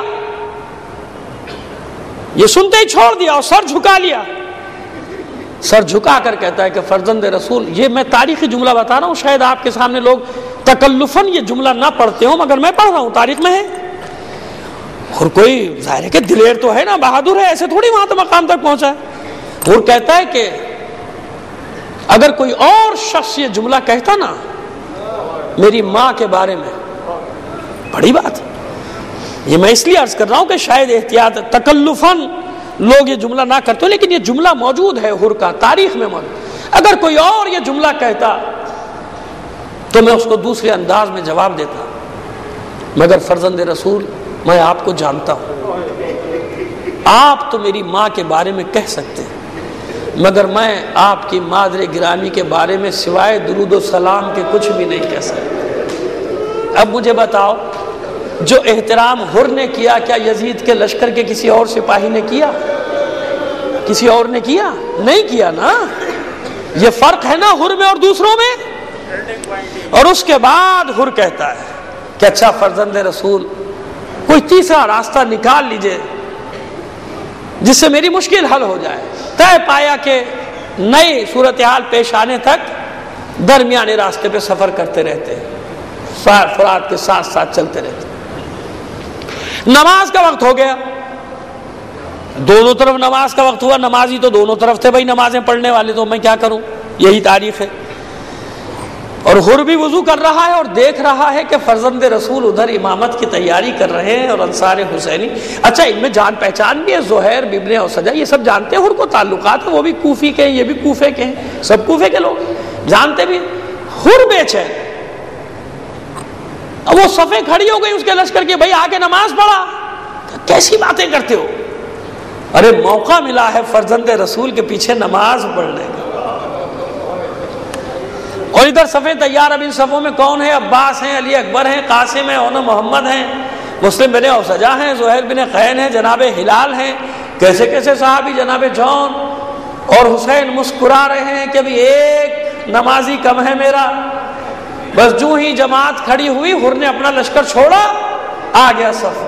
یہ سنتے ہی چھوڑ دیا اور سر جھکا لیا، سر جھکا کر کہتا ہے کہ فرزند رسول، یہ میں تاریخی جملہ بتا رہا ہوں، شاید آپ کے سامنے لوگ تکلفاً یہ جملہ نہ پڑھتے ہوں، مگر میں پڑھ رہا ہوں، تاریخ میں ہے۔ اور کوئی ظاہر ہے کہ دلیر تو ہے نا، بہادر ہے، ایسے تھوڑی وہاں تو مقام تک پہنچا ہے۔ اور کہتا ہے کہ اگر کوئی اور شخص یہ جملہ کہتا نا میری ماں کے بارے میں، بڑی بات ہے. یہ میں اس لیے عرض کر رہا ہوں کہ شاید احتیاط تکلفاً لوگ یہ جملہ نہ کرتے، لیکن یہ جملہ موجود ہے حر کا، تاریخ میں موجود. اگر کوئی اور یہ جملہ کہتا تو میں اس کو دوسرے انداز میں جواب دیتا، مگر فرزند رسول میں آپ کو جانتا ہوں، آپ تو میری ماں کے بارے میں کہہ سکتے ہیں، مگر میں آپ کی مادر گرامی کے بارے میں سوائے درود و سلام کے کچھ بھی نہیں کہہ سکتا. اب مجھے بتاؤ، جو احترام حر نے کیا کیا یزید کے لشکر کے کسی اور سپاہی نے کیا؟ کسی اور نے کیا؟ نہیں کیا نا. یہ فرق ہے نا حر میں اور دوسروں میں. اور اس کے بعد حر کہتا ہے کہ اچھا فرزند رسول کوئی تیسرا راستہ نکال لیجئے جس سے میری مشکل حل ہو جائے. طے پایا کہ نئی صورتحال پیش آنے تک درمیانے راستے پہ سفر کرتے رہتے ہیں، فرات کے ساتھ ساتھ چلتے رہتے. نماز کا وقت ہو گیا، دونوں طرف نماز کا وقت ہوا، نمازی تو دونوں طرف تھے بھائی، نمازیں پڑھنے والے، تو میں کیا کروں، یہی تاریخ ہے. اور حر بھی وضو کر رہا ہے اور دیکھ رہا ہے کہ فرزند رسول ادھر امامت کی تیاری کر رہے ہیں اور انصار حسینی. اچھا ان میں جان پہچان بھی ہے، زہیر بن اوسجہ یہ سب جانتے ہیں حر کو، تعلقات ہیں، وہ بھی کوفی کے ہیں، یہ بھی کوفے کے ہیں، سب کوفے کے لوگ جانتے بھی. حر بے چین، اب وہ صفیں کھڑی ہو گئی اس کے لشکر کے، بھائی آ کے نماز پڑھا. کیسی باتیں کرتے ہو؟ ارے موقع ملا ہے فرزند رسول کے پیچھے نماز پڑھنے کا. اور ادھر صفیں تیار، اب ان صفوں میں کون ہے؟ عباس ہیں، علی اکبر ہیں، قاسم ہیں، اور محمد ہیں، مسلم بن اوسجہ ہیں، زہیر بن قین ہیں، جناب ہلال ہیں، کیسے کیسے صحابی، جناب جون. اور حسین مسکرا رہے ہیں کہ ابھی ایک نمازی کم ہے میرا. بس جو ہی جماعت کھڑی ہوئی حر نے اپنا لشکر چھوڑا، آ گیا صف.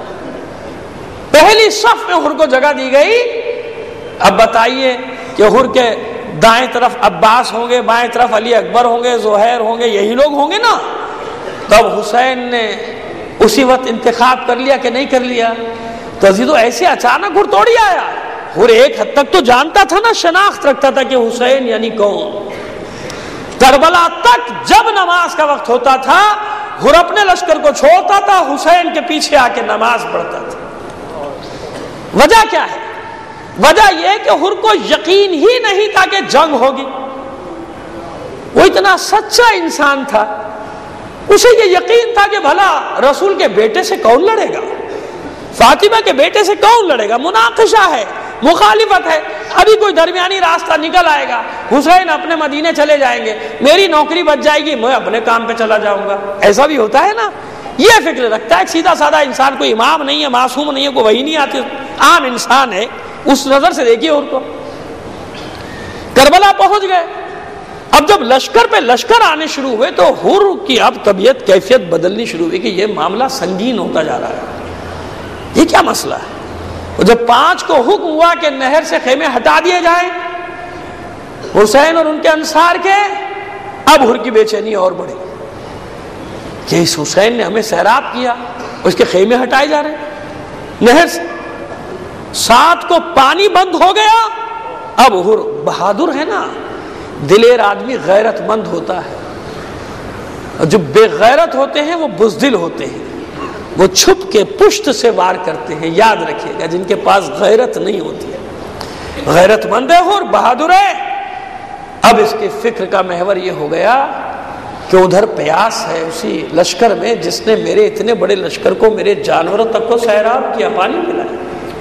پہلی صف میں حر کو جگہ دی گئی. اب بتائیے کہ حر کے دائیں طرف عباس ہوں گے، بائیں طرف علی اکبر ہوں گے، زہیر ہوں گے، یہی لوگ ہوں گے نا. تب حسین نے اسی وقت انتخاب کر لیا کہ نہیں کر لیا؟ تو عزیزو ایسے اچانک حر توڑی آیا. حر ایک حد تک تو جانتا تھا نا، شناخت رکھتا تھا کہ حسین یعنی کون. کربلا تک جب نماز کا وقت ہوتا تھا حر اپنے لشکر کو چھوڑتا تھا، حسین کے پیچھے آ کے نماز پڑھتا تھا. وجہ کیا ہے؟ وجہ یہ کہ حر کو یقین ہی نہیں تھا کہ جنگ ہوگی. وہ اتنا سچا انسان تھا، اسے یہ یقین تھا کہ بھلا رسول کے بیٹے سے کون لڑے گا، فاطمہ کے بیٹے سے کون لڑے گا. مناقشہ ہے، مخالفت ہے، ابھی کوئی درمیانی راستہ نکل آئے گا. حسین اپنے مدینے چلے جائیں گے، میری نوکری بچ جائے گی، میں اپنے کام پہ چلا جاؤں گا. ایسا بھی ہوتا ہے نا. یہ فکر رکھتا ہے سیدھا سادہ انسان، کوئی امام نہیں ہے، معصوم نہیں ہے، کوئی وہی نہیں آتی، عام انسان ہے. اس نظر سے دیکھیے ان کو. کربلا پہنچ گئے. اب جب لشکر پہ لشکر آنے شروع ہوئے تو حر کی اب طبیعت کیفیت بدلنی شروع ہوئی کہ یہ معاملہ سنگین ہوتا جا رہا ہے. یہ کیا مسئلہ ہے؟ جب 5 کو حکم ہوا کہ نہر سے خیمے ہٹا دیے جائیں حسین اور ان کے انصار کے، اب حر کی بے چینی اور بڑھی کہ اس حسین نے ہمیں سیراب کیا، اس کے خیمے ہٹائے جا رہے ہیں نہر سے. 7 کو پانی بند ہو گیا. اب حر بہادر ہے نا، دلیر آدمی غیرت مند ہوتا ہے، اور جو بے غیرت ہوتے ہیں وہ بزدل ہوتے ہیں، وہ چھپ کے پشت سے وار کرتے ہیں. یاد رکھیے گا جن کے پاس غیرت نہیں ہوتی ہے. غیرت مند ہے اور بہادر ہے. اب اس کے فکر کا محور یہ ہو گیا کہ ادھر پیاس ہے اسی لشکر میں جس نے میرے اتنے بڑے لشکر کو، میرے جانوروں تک کو سیراب کیا، پانی پلایا.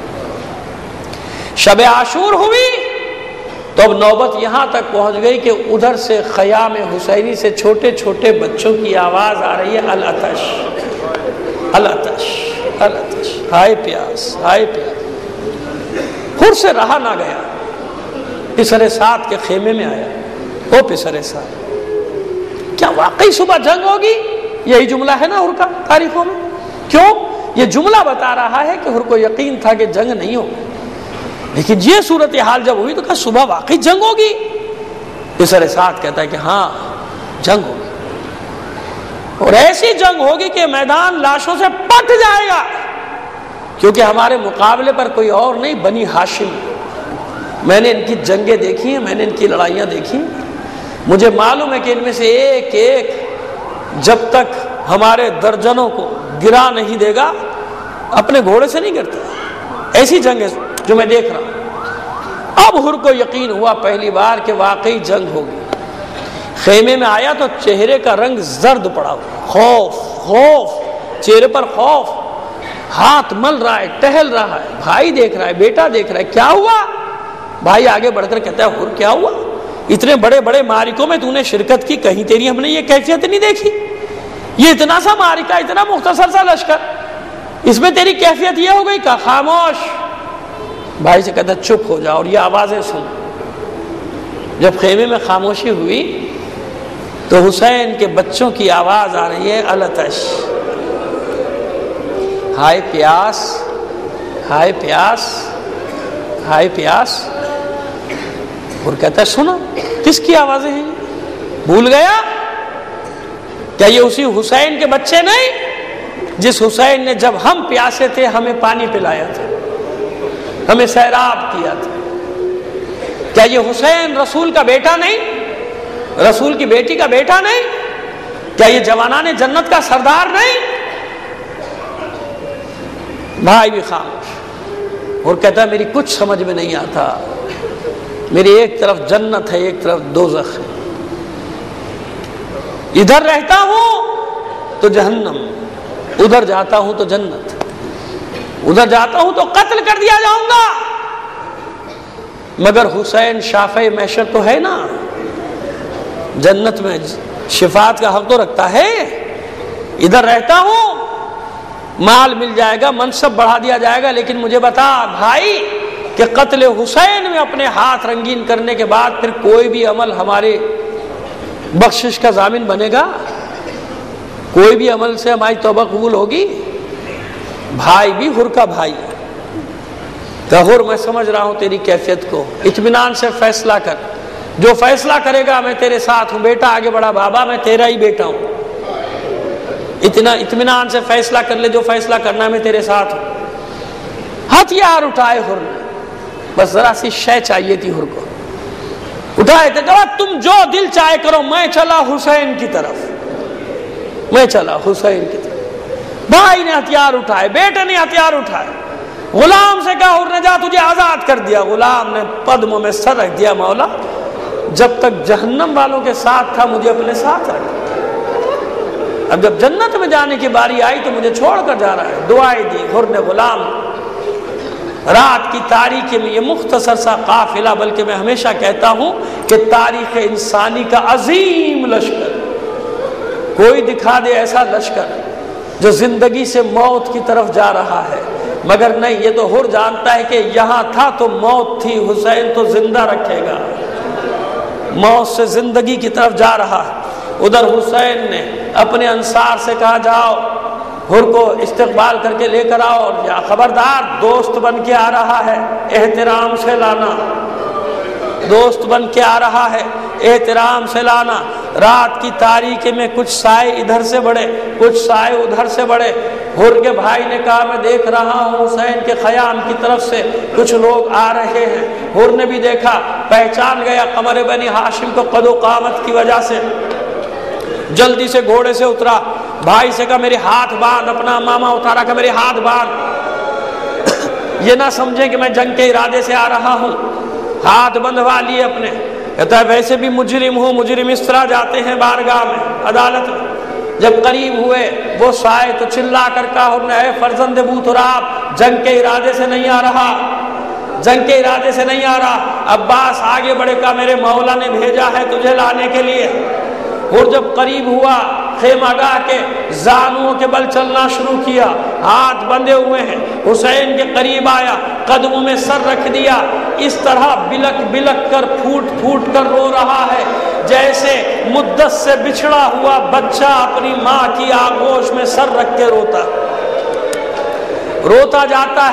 شب عاشور ہوئی تو اب نوبت یہاں تک پہنچ گئی کہ ادھر سے خیام حسینی سے چھوٹے چھوٹے بچوں کی آواز آ رہی ہے، العطش العطش العطش، ہائے پیاس ہائے پیاس. حر سے رہا نہ گیا، پسرے سات کے خیمے میں آیا. وہ پسرے سات، کیا واقعی صبح جنگ ہوگی؟ یہی جملہ ہے نا حر کا تاریخوں میں. کیوں؟ یہ جملہ بتا رہا ہے کہ حر کو یقین تھا کہ جنگ نہیں ہوگی. لیکن یہ صورتحال جب ہوئی تو کہا صبح واقعی جنگ ہوگی. پسرے سات کہتا ہے کہ ہاں جنگ ہوگی، اور ایسی جنگ ہوگی کہ میدان لاشوں سے پٹ جائے گا، کیونکہ ہمارے مقابلے پر کوئی اور نہیں، بنی ہاشم. میں نے ان کی جنگیں دیکھی ہیں، میں نے ان کی لڑائیاں دیکھی. مجھے معلوم ہے کہ ان میں سے ایک ایک جب تک ہمارے درجنوں کو گرا نہیں دے گا اپنے گھوڑے سے نہیں گرتا. ایسی جنگ ہے جو میں دیکھ رہا ہوں. اب حر کو یقین ہوا پہلی بار کہ واقعی جنگ ہوگی. خیمے میں آیا تو چہرے کا رنگ زرد پڑا ہوا, خوف چہرے پر خوف, ہاتھ مل رہا ہے, ٹہل رہا ہے, بھائی دیکھ رہا ہے, بیٹا دیکھ رہا ہے, کیا ہوا؟ بھائی آگے بڑھ کر کہتا ہے حر کیا ہوا؟ اتنے بڑے بڑے معرکوں میں تو نے شرکت کی, کہیں تیری ہم نے یہ کیفیت نہیں دیکھی. یہ اتنا سا معرکہ, اتنا مختصر سا لشکر, اس میں تیری کیفیت یہ ہو گئی. کہا خاموش. بھائی سے کہتا چپ ہو جا اور یہ آوازیں سن. جب خیمے میں خاموشی ہوئی تو حسین کے بچوں کی آواز آ رہی ہے, التش, ہائے پیاس, ہائے پیاس, ہائے پیاس. اور کہتا ہے سنا کس کی آوازیں ہیں؟ بھول گیا کیا یہ اسی حسین کے بچے نہیں جس حسین نے جب ہم پیاسے تھے ہمیں پانی پلایا تھا, ہمیں سیراب کیا تھا؟ کیا یہ حسین رسول کا بیٹا نہیں, رسول کی بیٹی کا بیٹا نہیں؟ کیا یہ جوانان جنت کا سردار نہیں؟ بھائی بھی خاموش اور کہتا ہے میری کچھ سمجھ میں نہیں آتا, میری ایک طرف جنت ہے ایک طرف دوزخ ہے, ادھر رہتا ہوں تو جہنم, ادھر جاتا ہوں تو جنت, ادھر جاتا ہوں تو قتل کر دیا جاؤں گا. مگر حسین شافع محشر تو ہے نا, جنت میں شفاعت کا حق تو رکھتا ہے. ادھر رہتا ہوں, مال مل جائے گا, منصب بڑھا دیا جائے گا, لیکن مجھے بتا بھائی کہ قتل حسین میں اپنے ہاتھ رنگین کرنے کے بعد پھر کوئی بھی عمل ہمارے بخشش کا ضامن بنے گا؟ کوئی بھی عمل سے ہماری توبہ قبول ہوگی؟ بھائی بھی حر کا بھائی ہے. کہ حر میں سمجھ رہا ہوں تیری کیفیت کو, اطمینان سے فیصلہ کر, جو فیصلہ کرے گا میں تیرے ساتھ ہوں. بیٹا آگے بڑھا, بابا میں تیرا ہی بیٹا ہوں, اتنا اطمینان سے فیصلہ کر لے, جو فیصلہ کرنا ہے میں تیرے ساتھ ہوں. ہتھیار اٹھائے حر نے, بس ذرا سی شے چاہیے تھی حر کو, اٹھائے تھے کہ تم جو دل چاہے کرو, میں چلا حسین کی طرف, میں چلا حسین کی طرف. بھائی نے ہتھیار اٹھائے, بیٹے نے ہتھیار اٹھائے. غلام سے کہا حر نے جا تجھے آزاد کر دیا. غلام نے قدموں میں سر رکھ دیا, مولا جب تک جہنم والوں کے ساتھ تھا مجھے اپنے ساتھ رکھ, اب جب جنت میں جانے کی باری آئی تو مجھے چھوڑ کر جا رہا ہے. دعائیں دی حر نے غلام. رات کی تاریکی میں یہ مختصر سا قافلہ, بلکہ میں ہمیشہ کہتا ہوں کہ تاریخ انسانی کا عظیم لشکر, کوئی دکھا دے ایسا لشکر جو زندگی سے موت کی طرف جا رہا ہے, مگر نہیں, یہ تو حر جانتا ہے کہ یہاں تھا تو موت تھی, حسین تو زندہ رکھے گا. موت سے زندگی کی طرف جا رہا ہے. ادھر حسین نے اپنے انصار سے کہا جاؤ حر کو استقبال کر کے لے کر آؤ, اور یا خبردار دوست بن کے آ رہا ہے, احترام سے لانا, دوست بن کے آ رہا ہے, احترام سے لانا. رات کی تاریکی میں کچھ سائے ادھر سے بڑھے, کچھ سائے ادھر سے بڑھے. حر کے بھائی نے کہا میں دیکھ رہا ہوں حسین کے خیام کی طرف سے کچھ لوگ آ رہے ہیں. حر نے بھی دیکھا, پہچان گیا قمر بنی ہاشم کو قد و قامت کی وجہ سے. جلدی سے گھوڑے سے اترا, بھائی سے کہا میرے ہاتھ باندھ, اپنا ماما اتارا کہ میرے ہاتھ باندھ, یہ نہ سمجھیں کہ میں جنگ کے ارادے سے آ رہا ہوں. ہاتھ بندھوا لیے اپنے. کہتا ہے ویسے بھی مجرم ہوں, مجرم اس طرح جاتے ہیں بارگاہ میں, عدالت میں. جب قریب ہوئے وہ سائے تو چلا کر کہا حر نے, اے فرزند بو تراب, جنگ کے ارادے سے نہیں آ رہا, جنگ کے ارادے سے نہیں آ رہا. عباس آگے بڑھے, کہا میرے مولا نے بھیجا ہے تجھے لانے کے لیے. اور جب قریب ہوا خیمہ گاہ کے زانوں کے بل چلنا شروع کیا, ہاتھ بندھے ہوئے ہیں. حسین کے قریب آیا, قدموں میں سر رکھ دیا, اس طرح بلک بلک کر پھوٹ پھوٹ کر رو رہا ہے جیسے مدت سے بچھڑا ہوا بچہ اپنی ماں کی آغوش میں سر رکھ کے روتا جاتا ہے.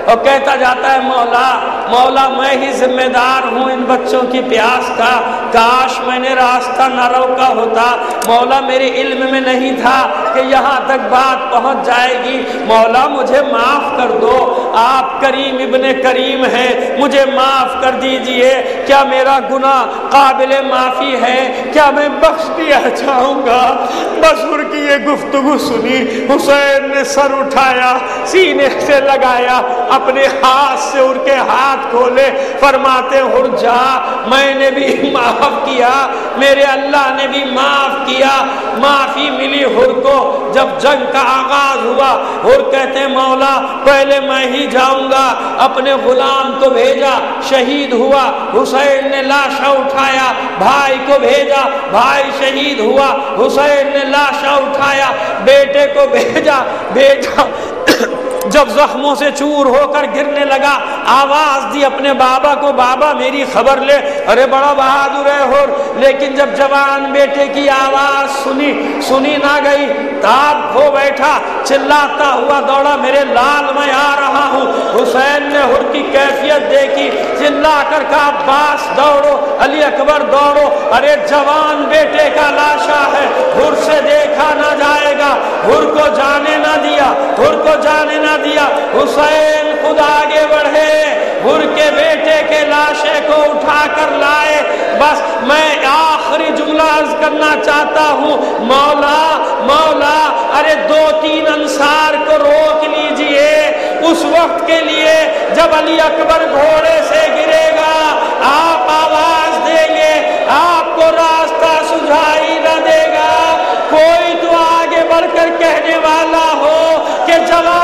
اور کہتا جاتا ہے مولا مولا میں ہی ذمہ دار ہوں ان بچوں کی پیاس کا، کاش میں نے راستہ نہ روکا ہوتا، مولا میرے علم میں نہیں تھا کہ یہاں تک بات پہنچ جائے گی، مولا مجھے معاف کر دو، آپ کریم ابن کریم ہیں، مجھے معاف کر دیجئے، کیا میرا گناہ قابل معافی ہے، کیا میں بخش دیا جاؤں گا؟ بس حر کی یہ گفتگو سنی، حسین نے سر اٹھایا، سینے سے لگایا، اپنے ہاتھ سے حر کے ہاتھ کھولے، فرماتے حر جا، میں نے بھی معاف کیا، میرے اللہ نے بھی معاف کیا، معافی ملی حر کو۔ جب جنگ کا آغاز ہوا، حر کہتے ہیں مولا پہلے میں ہی جاؤں گا، اپنے غلام کو بھیجا، شہید ہوا، حسین نے لاشا اٹھایا، بھائی کو بھیجا، بھائی شہید ہوا، حسین نے لاشا اٹھایا، بیٹے کو بھیجا، بیٹا جب زخموں سے چور ہو کر گرنے لگا، آواز دی اپنے بابا کو، بابا میری خبر لے، ارے بڑا بہادر ہے حر، لیکن جب جوان بیٹے کی آواز سنی نہ گئی، تاب کھو بیٹھا، چلاتا ہوا دوڑا، میرے لال میں آ رہا ہوں۔ حسین نے حر کی کیفیت دیکھی، چلا کر کہا عباس دوڑو، علی اکبر دوڑو، ارے جوان بیٹے کا لاشا ہے، حر سے دیکھا نہ جائے گا، حر کو جانے نہ دیا، حر کو جانے نہ دیا۔ حسین خود آگے بڑھے، حر کے بیٹے کے لاشے کو اٹھا کر لائے۔ بس میں آخری جملہ عرض کرنا چاہتا ہوں، مولا مولا ارے 2-3 انصار کو روک لیجئے اس وقت کے لیے جب علی اکبر گھوڑے سے گرے گا، آپ آواز دیں گے، آپ کو راستہ سجھائی نہ دے گا، کوئی تو آگے بڑھ کر کہنے والا ہو کہ جوان